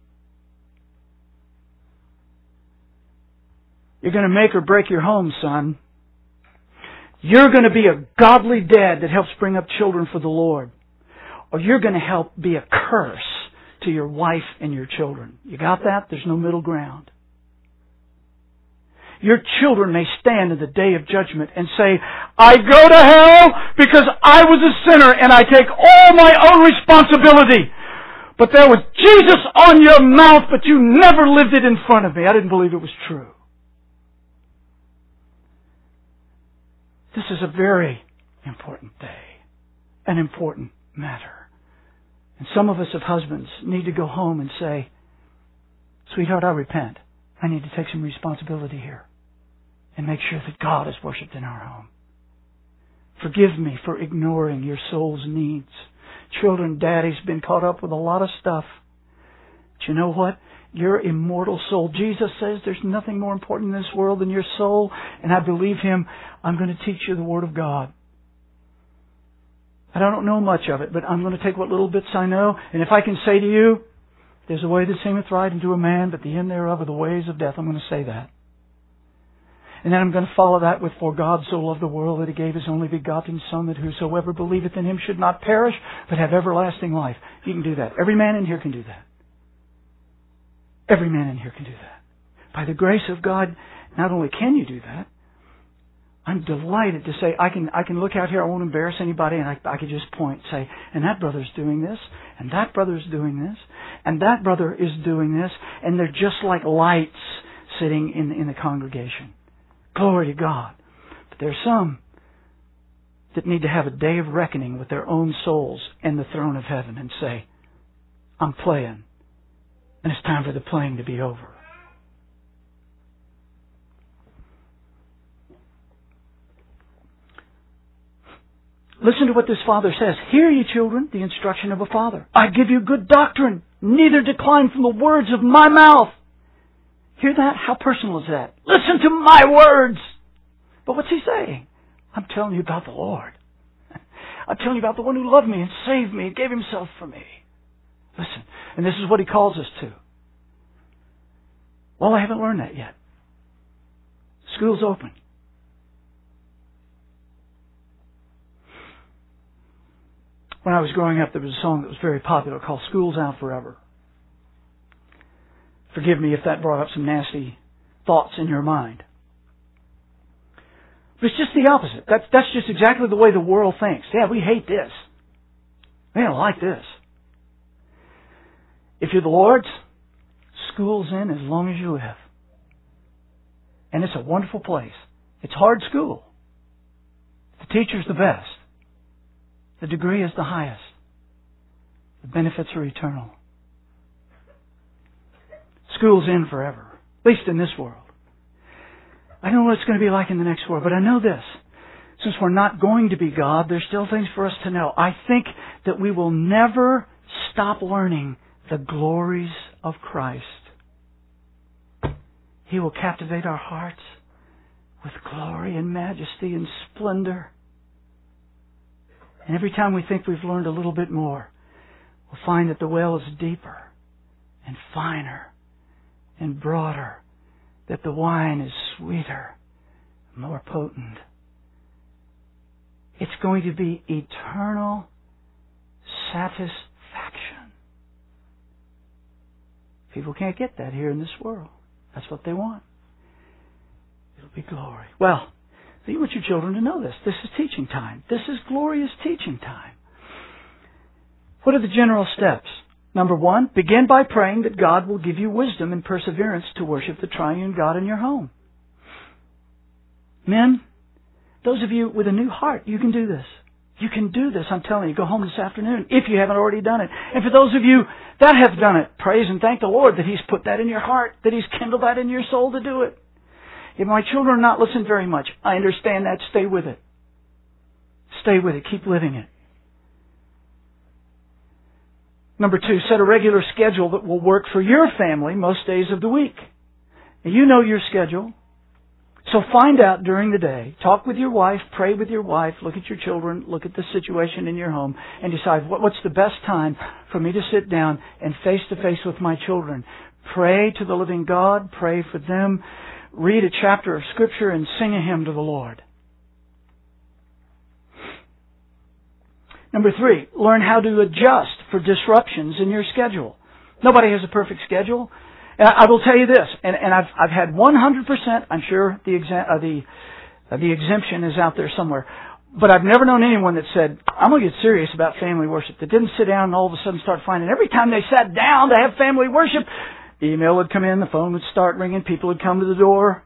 You're going to make or break your home, son. You're going to be a godly dad that helps bring up children for the Lord. Or you're going to help be a curse to your wife and your children. You got that? There's no middle ground. Your children may stand in the day of judgment and say, I go to hell because I was a sinner and I take all my own responsibility. But there was Jesus on your mouth, but you never lived it in front of me. I didn't believe it was true. This is a very important day, an important matter. And some of us as husbands need to go home and say, sweetheart, I repent. I need to take some responsibility here and make sure that God is worshipped in our home. Forgive me for ignoring your soul's needs. Children, Daddy's been caught up with a lot of stuff. But you know what? Your immortal soul. Jesus says there's nothing more important in this world than your soul, and I believe Him. I'm going to teach you the Word of God. I don't know much of it, but I'm going to take what little bits I know, and if I can say to you, there's a way that seemeth right unto a man, but the end thereof are the ways of death, I'm going to say that. And then I'm going to follow that with, for God so loved the world that He gave His only begotten Son, that whosoever believeth in Him should not perish, but have everlasting life. You can do that. Every man in here can do that. Every man in here can do that. By the grace of God, not only can you do that, I'm delighted to say I can I can look out here, I won't embarrass anybody, and I, I can just point, say, and that brother's doing this, and that brother's doing this, and that brother is doing this, and they're just like lights sitting in, in the congregation. Glory to God. But there are some that need to have a day of reckoning with their own souls and the throne of heaven and say, I'm playing. And it's time for the playing to be over. Listen to what this father says. Hear ye, children, the instruction of a father. I give you good doctrine. Neither decline from the words of my mouth. Hear that? How personal is that? Listen to my words. But what's he saying? I'm telling you about the Lord. I'm telling you about the one who loved me and saved me and gave Himself for me. Listen, and this is what He calls us to. Well, I haven't learned that yet. School's open. When I was growing up, there was a song that was very popular called School's Out Forever. Forgive me if that brought up some nasty thoughts in your mind. But it's just the opposite. That's, that's just exactly the way the world thinks. Yeah, we hate this. We don't like this. If you're the Lord's, school's in as long as you live. And it's a wonderful place. It's hard school. The teacher's the best. The degree is the highest. The benefits are eternal. School's in forever. At least in this world. I don't know what it's going to be like in the next world, but I know this. Since we're not going to be God, there's still things for us to know. I think that we will never stop learning the glories of Christ. He will captivate our hearts with glory and majesty and splendor. And every time we think we've learned a little bit more, will find that the well is deeper and finer and broader, that the wine is sweeter, more potent. It's going to be eternal satisfaction. People can't get that here in this world. That's what they want. It'll be glory. Well, you want your children to know this. This is teaching time. This is glorious teaching time. What are the general steps? Number one, begin by praying that God will give you wisdom and perseverance to worship the triune God in your home. Men, those of you with a new heart, you can do this. You can do this, I'm telling you. Go home this afternoon if you haven't already done it. And for those of you that have done it, praise and thank the Lord that He's put that in your heart, that He's kindled that in your soul to do it. If my children are not listening very much, I understand that. Stay with it. Stay with it. Keep living it. Number two, set a regular schedule that will work for your family most days of the week. Now, you know your schedule. So find out during the day. Talk with your wife. Pray with your wife. Look at your children. Look at the situation in your home. And decide what, what's the best time for me to sit down and face to face with my children. Pray to the living God. Pray for them. Read a chapter of Scripture and sing a hymn to the Lord. Number three, learn how to adjust for disruptions in your schedule. Nobody has a perfect schedule. I will tell you this, and, and I've, I've had one hundred percent, I'm sure the, exa- uh, the, uh, the exemption is out there somewhere, but I've never known anyone that said, I'm going to get serious about family worship, that didn't sit down and all of a sudden start finding every time they sat down to have family worship, email would come in, the phone would start ringing, people would come to the door.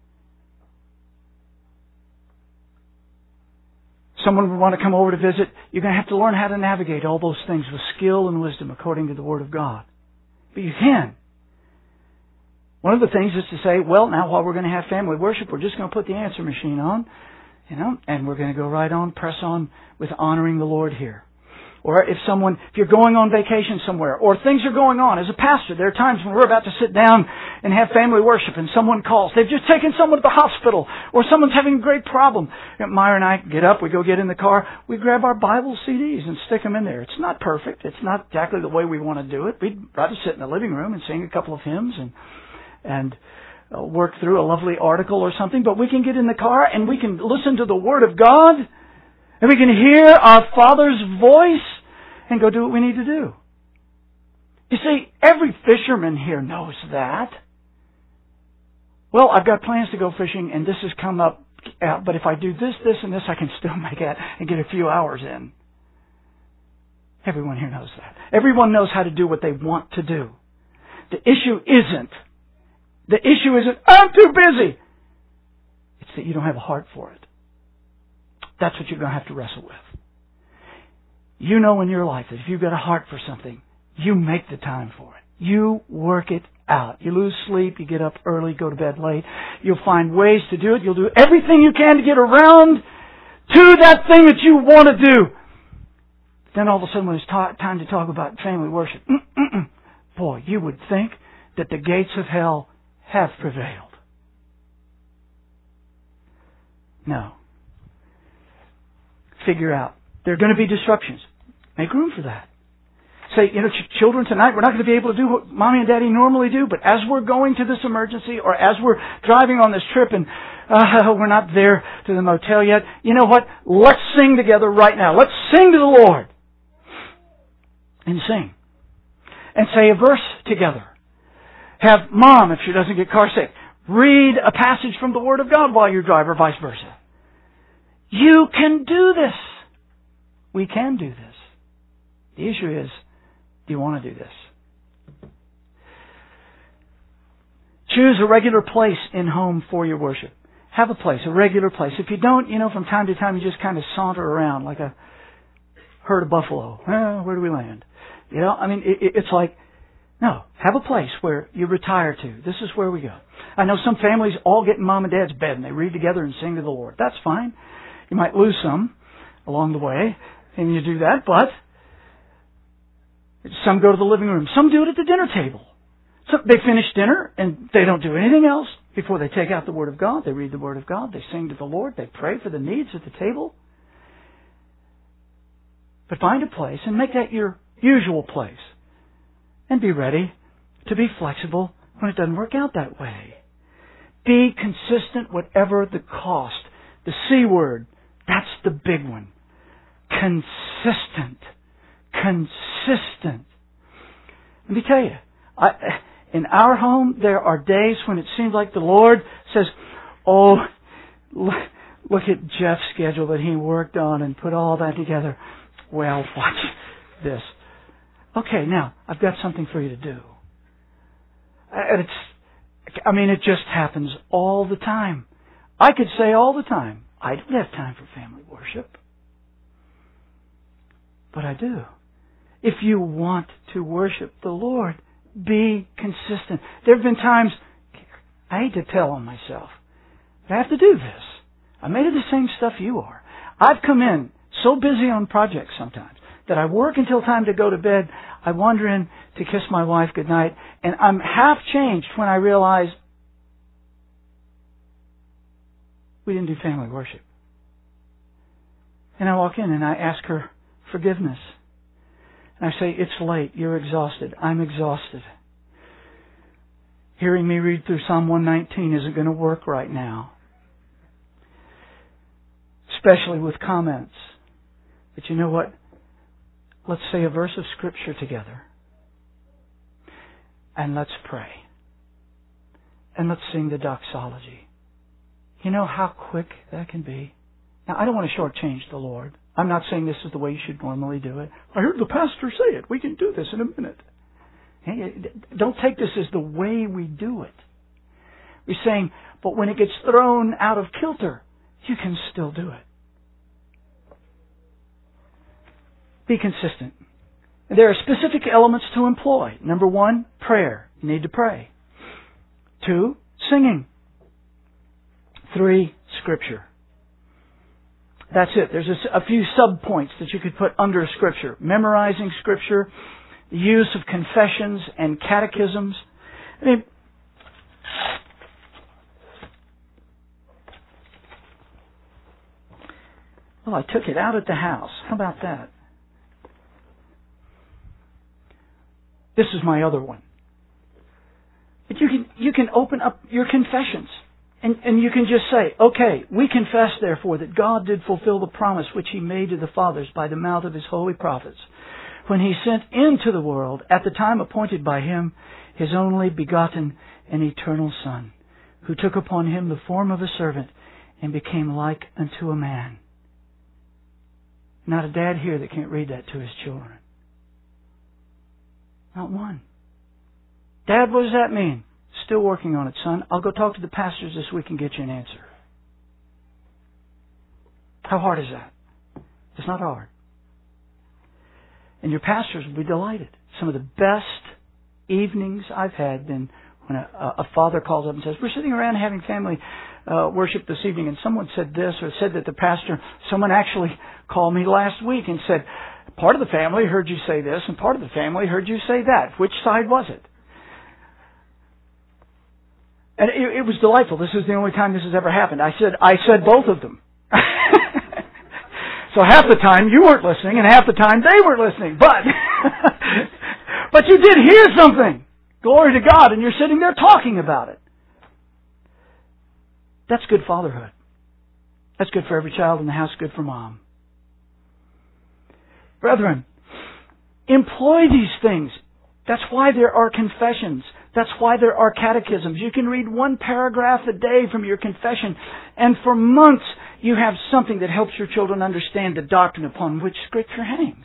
Someone would want to come over to visit. You're going to have to learn how to navigate all those things with skill and wisdom according to the Word of God. But you can. One of the things is to say, well, now while we're going to have family worship, we're just going to put the answer machine on, you know, and we're going to go right on, press on with honoring the Lord here. Or if someone, if you're going on vacation somewhere, or things are going on, as a pastor, there are times when we're about to sit down and have family worship and someone calls. They've just taken someone to the hospital, or someone's having a great problem. Myra and I get up, we go get in the car, we grab our Bible C Ds and stick them in there. It's not perfect. It's not exactly the way we want to do it. We'd rather sit in the living room and sing a couple of hymns and and uh, work through a lovely article or something, but we can get in the car and we can listen to the Word of God, and we can hear our Father's voice and go do what we need to do. You see, every fisherman here knows that. Well, I've got plans to go fishing and this has come up, uh, but if I do this, this, and this, I can still make it and get a few hours in. Everyone here knows that. Everyone knows how to do what they want to do. The issue isn't The issue isn't, I'm too busy. It's that you don't have a heart for it. That's what you're going to have to wrestle with. You know in your life that if you've got a heart for something, you make the time for it. You work it out. You lose sleep, you get up early, go to bed late. You'll find ways to do it. You'll do everything you can to get around to that thing that you want to do. Then all of a sudden when it's ta- time to talk about family worship, mm-mm-mm, boy, you would think that the gates of hell have prevailed. No. Figure out. There are going to be disruptions. Make room for that. Say, you know, ch- children, tonight we're not going to be able to do what Mommy and Daddy normally do, but as we're going to this emergency or as we're driving on this trip and uh, we're not there to the motel yet, you know what? Let's sing together right now. Let's sing to the Lord. And sing. And say a verse together. Have Mom, if she doesn't get car sick, read a passage from the Word of God while you drive, or vice versa. You can do this. We can do this. The issue is, do you want to do this? Choose a regular place in home for your worship. Have a place, a regular place. If you don't, you know, from time to time you just kind of saunter around like a herd of buffalo. Well, where do we land? You know, I mean, it, it's like, no, have a place where you retire to. This is where we go. I know some families all get in Mom and Dad's bed and they read together and sing to the Lord. That's fine. You might lose some along the way, and you do that, but some go to the living room. Some do it at the dinner table. So they finish dinner and they don't do anything else before they take out the Word of God. They read the Word of God. They sing to the Lord. They pray for the needs at the table. But find a place and make that your usual place. And be ready to be flexible when it doesn't work out that way. Be consistent whatever the cost. The C word, that's the big one. Consistent. Consistent. Let me tell you, I, in our home, there are days when it seems like the Lord says, oh, look at Jeff's schedule that he worked on and put all that together. Well, watch this. Okay, now, I've got something for you to do. And it's, I mean, it just happens all the time. I could say all the time, I don't have time for family worship. But I do. If you want to worship the Lord, be consistent. There have been times, I hate to tell on myself, but I have to do this. I'm made of the same stuff you are. I've come in so busy on projects sometimes that I work until time to go to bed. I wander in to kiss my wife goodnight, and I'm half changed when I realize we didn't do family worship. And I walk in and I ask her forgiveness. And I say, it's late. You're exhausted. I'm exhausted. Hearing me read through Psalm one nineteen isn't going to work right now. Especially with comments. But you know what? Let's say a verse of Scripture together. And let's pray. And let's sing the doxology. You know how quick that can be? Now, I don't want to shortchange the Lord. I'm not saying this is the way you should normally do it. I heard the pastor say it. We can do this in a minute. Hey, don't take this as the way we do it. We're saying, but when it gets thrown out of kilter, you can still do it. Be consistent. There are specific elements to employ. Number one, prayer. You need to pray. Two, singing. Three, Scripture. That's it. There's a, a few sub-points that you could put under Scripture. Memorizing Scripture, the use of confessions and catechisms. I mean, well, I took it out at the house. How about that? This is my other one. But you can you can open up your confessions. And, and you can just say, okay, we confess, therefore, that God did fulfill the promise which He made to the fathers by the mouth of His holy prophets, when He sent into the world, at the time appointed by Him, His only begotten and eternal Son, who took upon Him the form of a servant and became like unto a man. Not a dad here that can't read that to his children. Not one. Dad, what does that mean? Still working on it, son. I'll go talk to the pastors this week and get you an answer. How hard is that? It's not hard. And your pastors will be delighted. Some of the best evenings I've had been when a, a father calls up and says, we're sitting around having family uh, worship this evening, and someone said this, or said that the pastor, someone actually called me last week and said, part of the family heard you say this, and part of the family heard you say that. Which side was it? And it, it was delightful. This is the only time this has ever happened. I said, I said both of them. So half the time you weren't listening, and half the time they weren't listening. But, but you did hear something. Glory to God. And you're sitting there talking about it. That's good fatherhood. That's good for every child in the house. Good for mom. Brethren, employ these things. That's why there are confessions. That's why there are catechisms. You can read one paragraph a day from your confession, and for months you have something that helps your children understand the doctrine upon which Scripture hangs.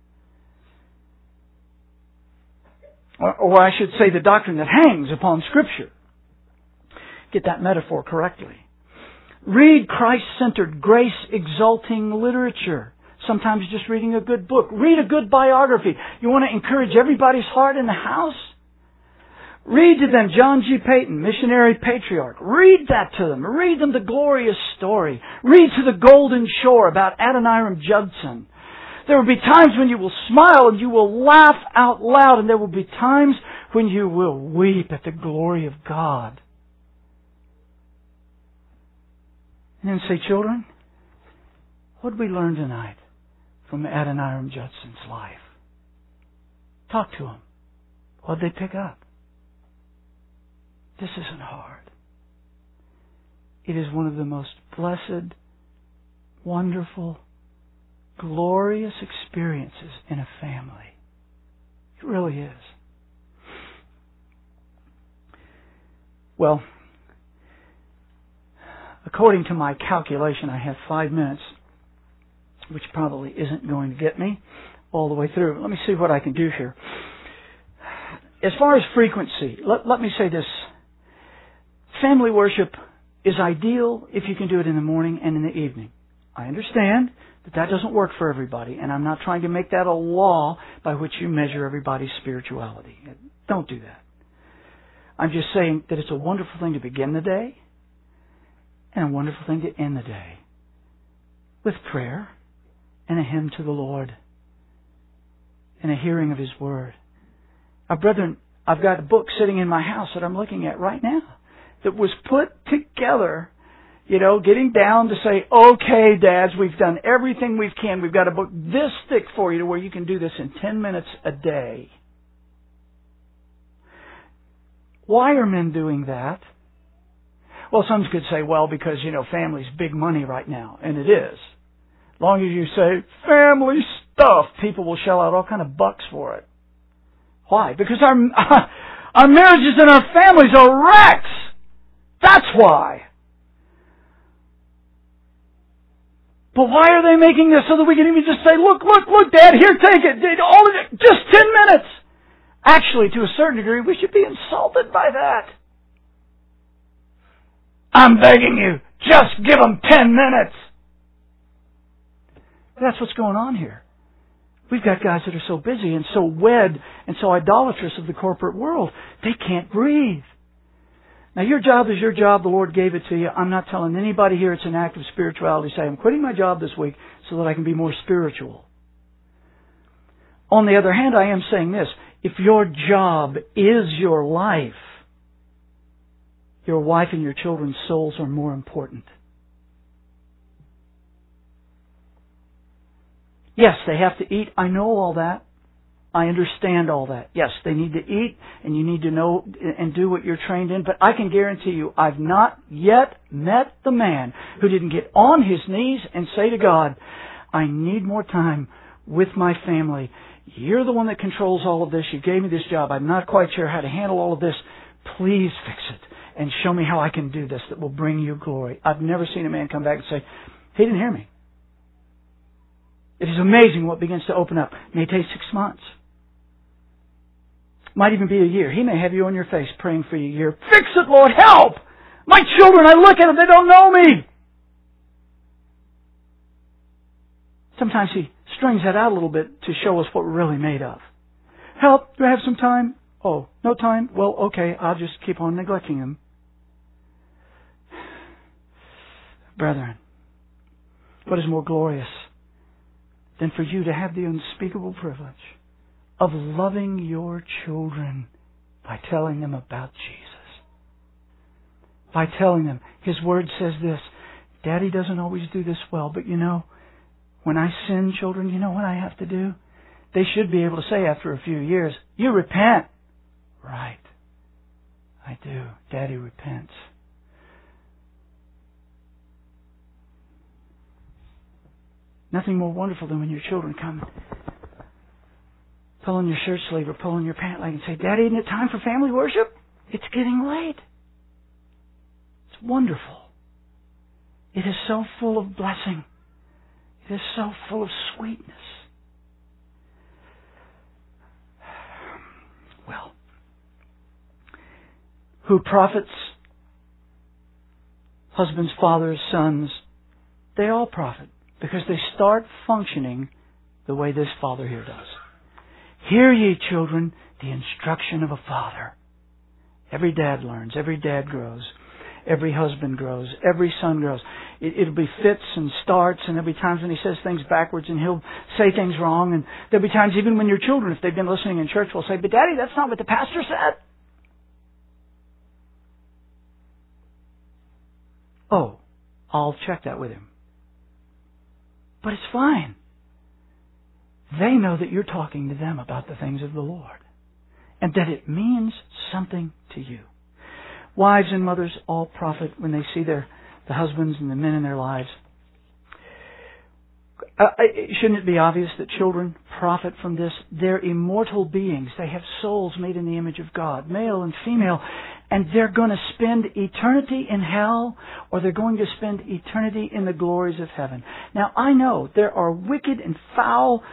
Or, or I should say the doctrine that hangs upon Scripture. Get that metaphor correctly. Read Christ-centered, grace-exalting literature. Sometimes just reading a good book. Read a good biography. You want to encourage everybody's heart in the house? Read to them John G. Paton, missionary patriarch. Read that to them. Read them the glorious story. Read to the Golden Shore about Adoniram Judson. There will be times when you will smile and you will laugh out loud, and there will be times when you will weep at the glory of God. And then say, children, what did we learn tonight from Adoniram Judson's life? Talk to them. What'd they pick up? This isn't hard. It is one of the most blessed, wonderful, glorious experiences in a family. It really is. Well, according to my calculation, I have five minutes, which probably isn't going to get me all the way through. Let me see what I can do here. As far as frequency, let, let me say this. Family worship is ideal if you can do it in the morning and in the evening. I understand that that doesn't work for everybody, and I'm not trying to make that a law by which you measure everybody's spirituality. Don't do that. I'm just saying that it's a wonderful thing to begin the day and a wonderful thing to end the day with prayer and a hymn to the Lord and a hearing of His Word. Now, brethren, I've got a book sitting in my house that I'm looking at right now that was put together, you know, getting down to say, okay, dads, we've done everything we can. We've got a book this thick for you to where you can do this in ten minutes a day. Why are men doing that? Well, some could say, well, because, you know, family's big money right now. And it is. As long as you say, family stuff, people will shell out all kind of bucks for it. Why? Because our, our marriages and our families are wrecks. That's why. But why are they making this so that we can even just say, look, look, look, Dad, here, take it. All of it, just ten minutes. Actually, to a certain degree, we should be insulted by that. I'm begging you, just give them ten minutes. That's what's going on here. We've got guys that are so busy and so wed and so idolatrous of the corporate world, they can't breathe. Now, your job is your job. The Lord gave it to you. I'm not telling anybody here it's an act of spirituality to say, I'm quitting my job this week so that I can be more spiritual. On the other hand, I am saying this. If your job is your life, your wife and your children's souls are more important. Yes, they have to eat. I know all that. I understand all that. Yes, they need to eat, and you need to know and do what you're trained in. But I can guarantee you, I've not yet met the man who didn't get on his knees and say to God, I need more time with my family. You're the one that controls all of this. You gave me this job. I'm not quite sure how to handle all of this. Please fix it and show me how I can do this that will bring you glory. I've never seen a man come back and say, he didn't hear me. It is amazing what begins to open up. It may take six months. Might even be a year. He may have you on your face praying for you a year. Fix it, Lord, help! My children, I look at them, they don't know me. Sometimes He strings that out a little bit to show us what we're really made of. Help, do I have some time? Oh, no time? Well, okay, I'll just keep on neglecting them. Brethren, what is more glorious than for you to have the unspeakable privilege of loving your children by telling them about Jesus? By telling them, His Word says this, Daddy doesn't always do this well, but you know, when I sin, children, you know what I have to do? They should be able to say after a few years, you repent. Right. I do. Daddy repents. Nothing more wonderful than when your children come, pull on your shirt sleeve or pull on your pant leg and say, Daddy, isn't it time for family worship? It's getting late. It's wonderful. It is so full of blessing. It is so full of sweetness. Well, who profits? Husbands, fathers, sons, they all profit because they start functioning the way this father here does. Hear ye, children, the instruction of a father. Every dad learns. Every dad grows. Every husband grows. Every son grows. It, it'll be fits and starts, and there'll be times when he says things backwards, and he'll say things wrong. And there'll be times even when your children, if they've been listening in church, will say, but Daddy, that's not what the pastor said. Oh, I'll check that with him. But it's fine. they know that you're talking to them about the things of the Lord, and that it means something to you. Wives and mothers all profit when they see their the husbands and the men in their lives. Uh, shouldn't it be obvious that children profit from this? They're immortal beings. They have souls made in the image of God, male and female, and they're going to spend eternity in hell, or they're going to spend eternity in the glories of heaven. Now, I know there are wicked and foul,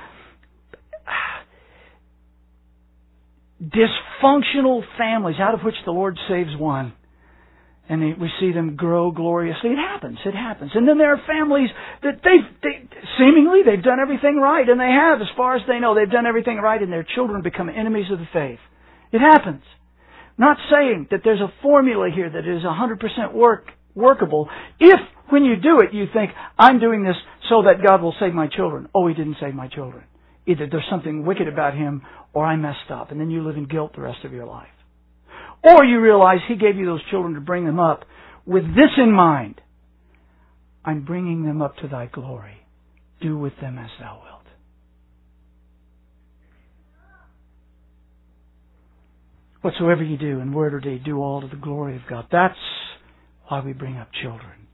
dysfunctional families out of which the Lord saves one. And we see them grow gloriously. It happens. It happens. And then there are families that they've, they, seemingly they've done everything right. And they have, as far as they know, they've done everything right. And their children become enemies of the faith. It happens. Not saying that there's a formula here that is one hundred percent work, workable. If, when you do it, you think, I'm doing this so that God will save my children. Oh, He didn't save my children. Either there's something wicked about Him, or I messed up. And then you live in guilt the rest of your life. Or you realize He gave you those children to bring them up with this in mind. I'm bringing them up to Thy glory. Do with them as Thou wilt. Whatsoever you do in word or deed, do all to the glory of God. That's why we bring up children.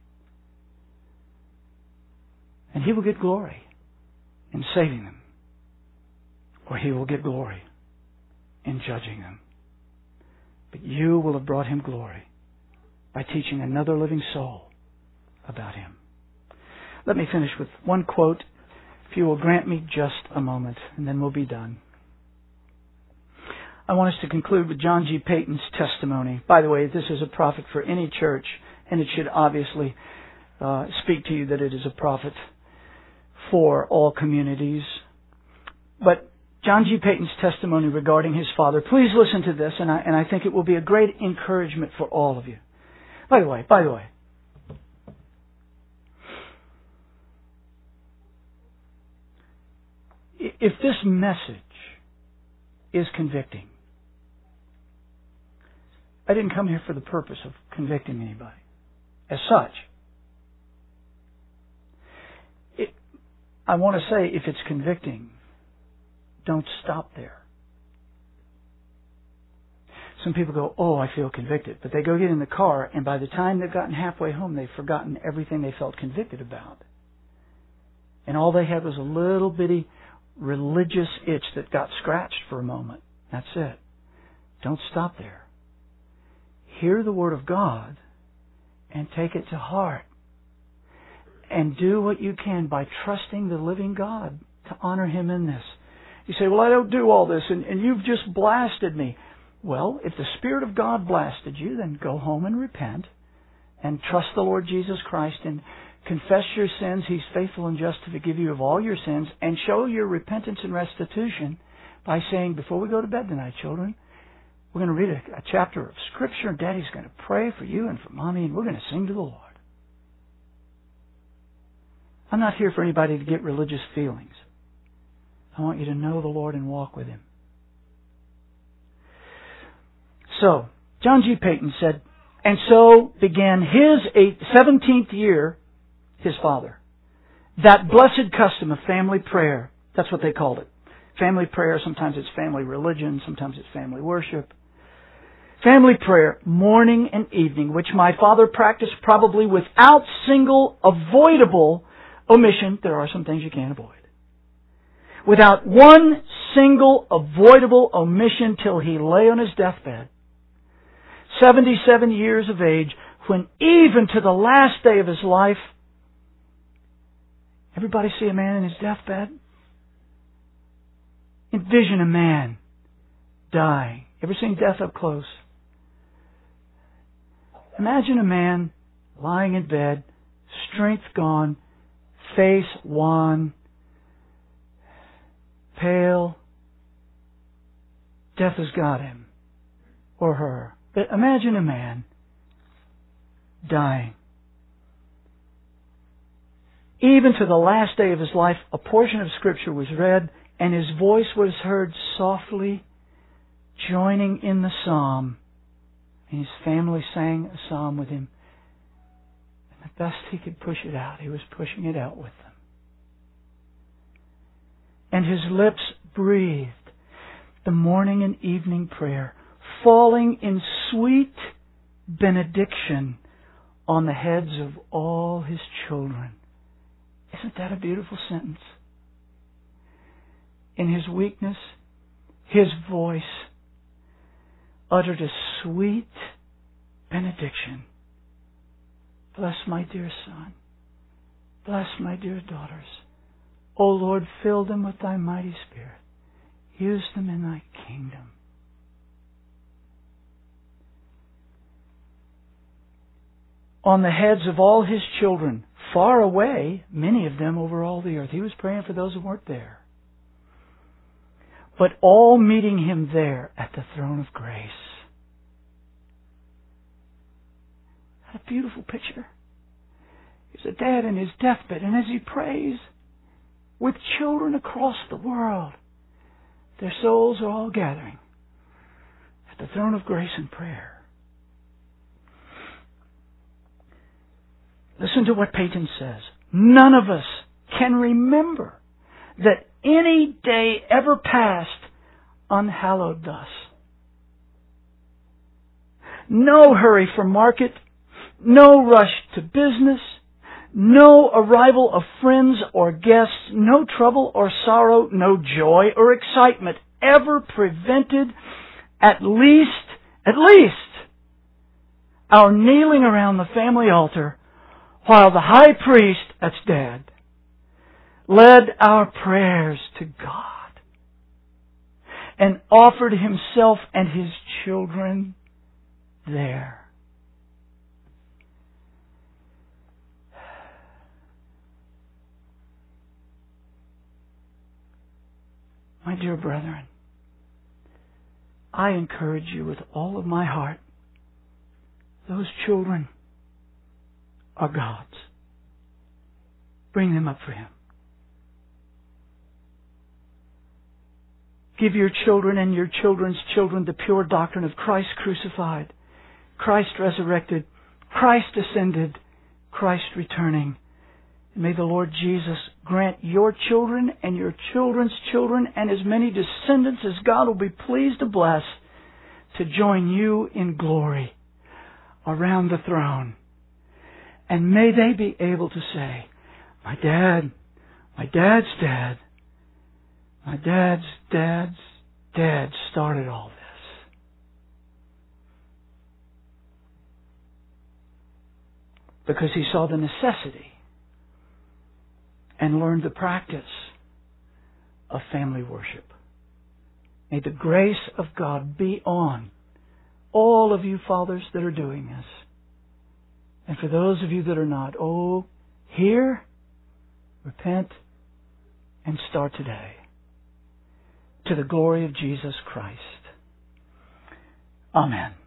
And He will get glory in saving them. Or He will get glory in judging them. But you will have brought Him glory by teaching another living soul about Him. Let me finish with one quote, if you will grant me just a moment, and then we'll be done. I want us to conclude with John G. Paton's testimony. By the way, this is a prophet for any church, and it should obviously uh, speak to you that it is a prophet for all communities. But John G. Paton's testimony regarding his father. Please listen to this, and I, and I think it will be a great encouragement for all of you. By the way, by the way, if this message is convicting, I didn't come here for the purpose of convicting anybody as such. It, I want to say, if it's convicting, don't stop there. Some people go, oh, I feel convicted. But they go get in the car, and by the time they've gotten halfway home, they've forgotten everything they felt convicted about. And all they had was a little bitty religious itch that got scratched for a moment. That's it. Don't stop there. Hear the Word of God and take it to heart. And do what you can by trusting the living God to honor Him in this. You say, well, I don't do all this, and, and you've just blasted me. Well, if the Spirit of God blasted you, then go home and repent and trust the Lord Jesus Christ and confess your sins. He's faithful and just to forgive you of all your sins, and show your repentance and restitution by saying, before we go to bed tonight, children, we're going to read a, a chapter of Scripture, and Daddy's going to pray for you and for Mommy, and we're going to sing to the Lord. I'm not here for anybody to get religious feelings. I want you to know the Lord and walk with Him. So, John G. Paton said, and so began his seventeenth year, his father. That blessed custom of family prayer. That's what they called it. Family prayer, sometimes it's family religion, sometimes it's family worship. Family prayer, morning and evening, which my father practiced probably without single avoidable omission. There are some things you can't avoid. Without one single avoidable omission till he lay on his deathbed. seventy-seven years of age, when even to the last day of his life, everybody see a man in his deathbed? Envision a man dying. Ever seen death up close? Imagine a man lying in bed, strength gone, face wan, pale. Death has got him or her. But imagine a man dying. Even to the last day of his life, a portion of Scripture was read, and his voice was heard softly joining in the psalm. And his family sang a psalm with him. And the best he could push it out, he was pushing it out with them. and His lips breathed the morning and evening prayer, falling in sweet benediction on the heads of all His children. Isn't that a beautiful sentence? In His weakness, His voice uttered a sweet benediction. Bless my dear son. Bless my dear daughters. O Lord, fill them with Thy mighty Spirit. Use them in Thy kingdom. On the heads of all His children, far away, many of them over all the earth. He was praying for those who weren't there. But all meeting Him there at the throne of grace. What a beautiful picture. He's a dad in his deathbed, and as he prays with children across the world, their souls are all gathering at the throne of grace in prayer. Listen to what Peyton says. None of us can remember that any day ever passed unhallowed thus. No hurry for market, no rush to business, no arrival of friends or guests, no trouble or sorrow, no joy or excitement ever prevented at least, at least, our kneeling around the family altar while the high priest, that's Dad, led our prayers to God and offered himself and his children there. My dear brethren, I encourage you with all of my heart, those children are God's. Bring them up for Him. Give your children and your children's children the pure doctrine of Christ crucified, Christ resurrected, Christ ascended, Christ returning. And may the Lord Jesus grant your children and your children's children and as many descendants as God will be pleased to bless to join you in glory around the throne. And may they be able to say, my dad, my dad's dad, my dad's dad's dad started all this. Because he saw the necessity and learned the practice of family worship. May the grace of God be on all of you fathers that are doing this. And for those of you that are not, oh, hear, repent, and start today. To the glory of Jesus Christ. Amen.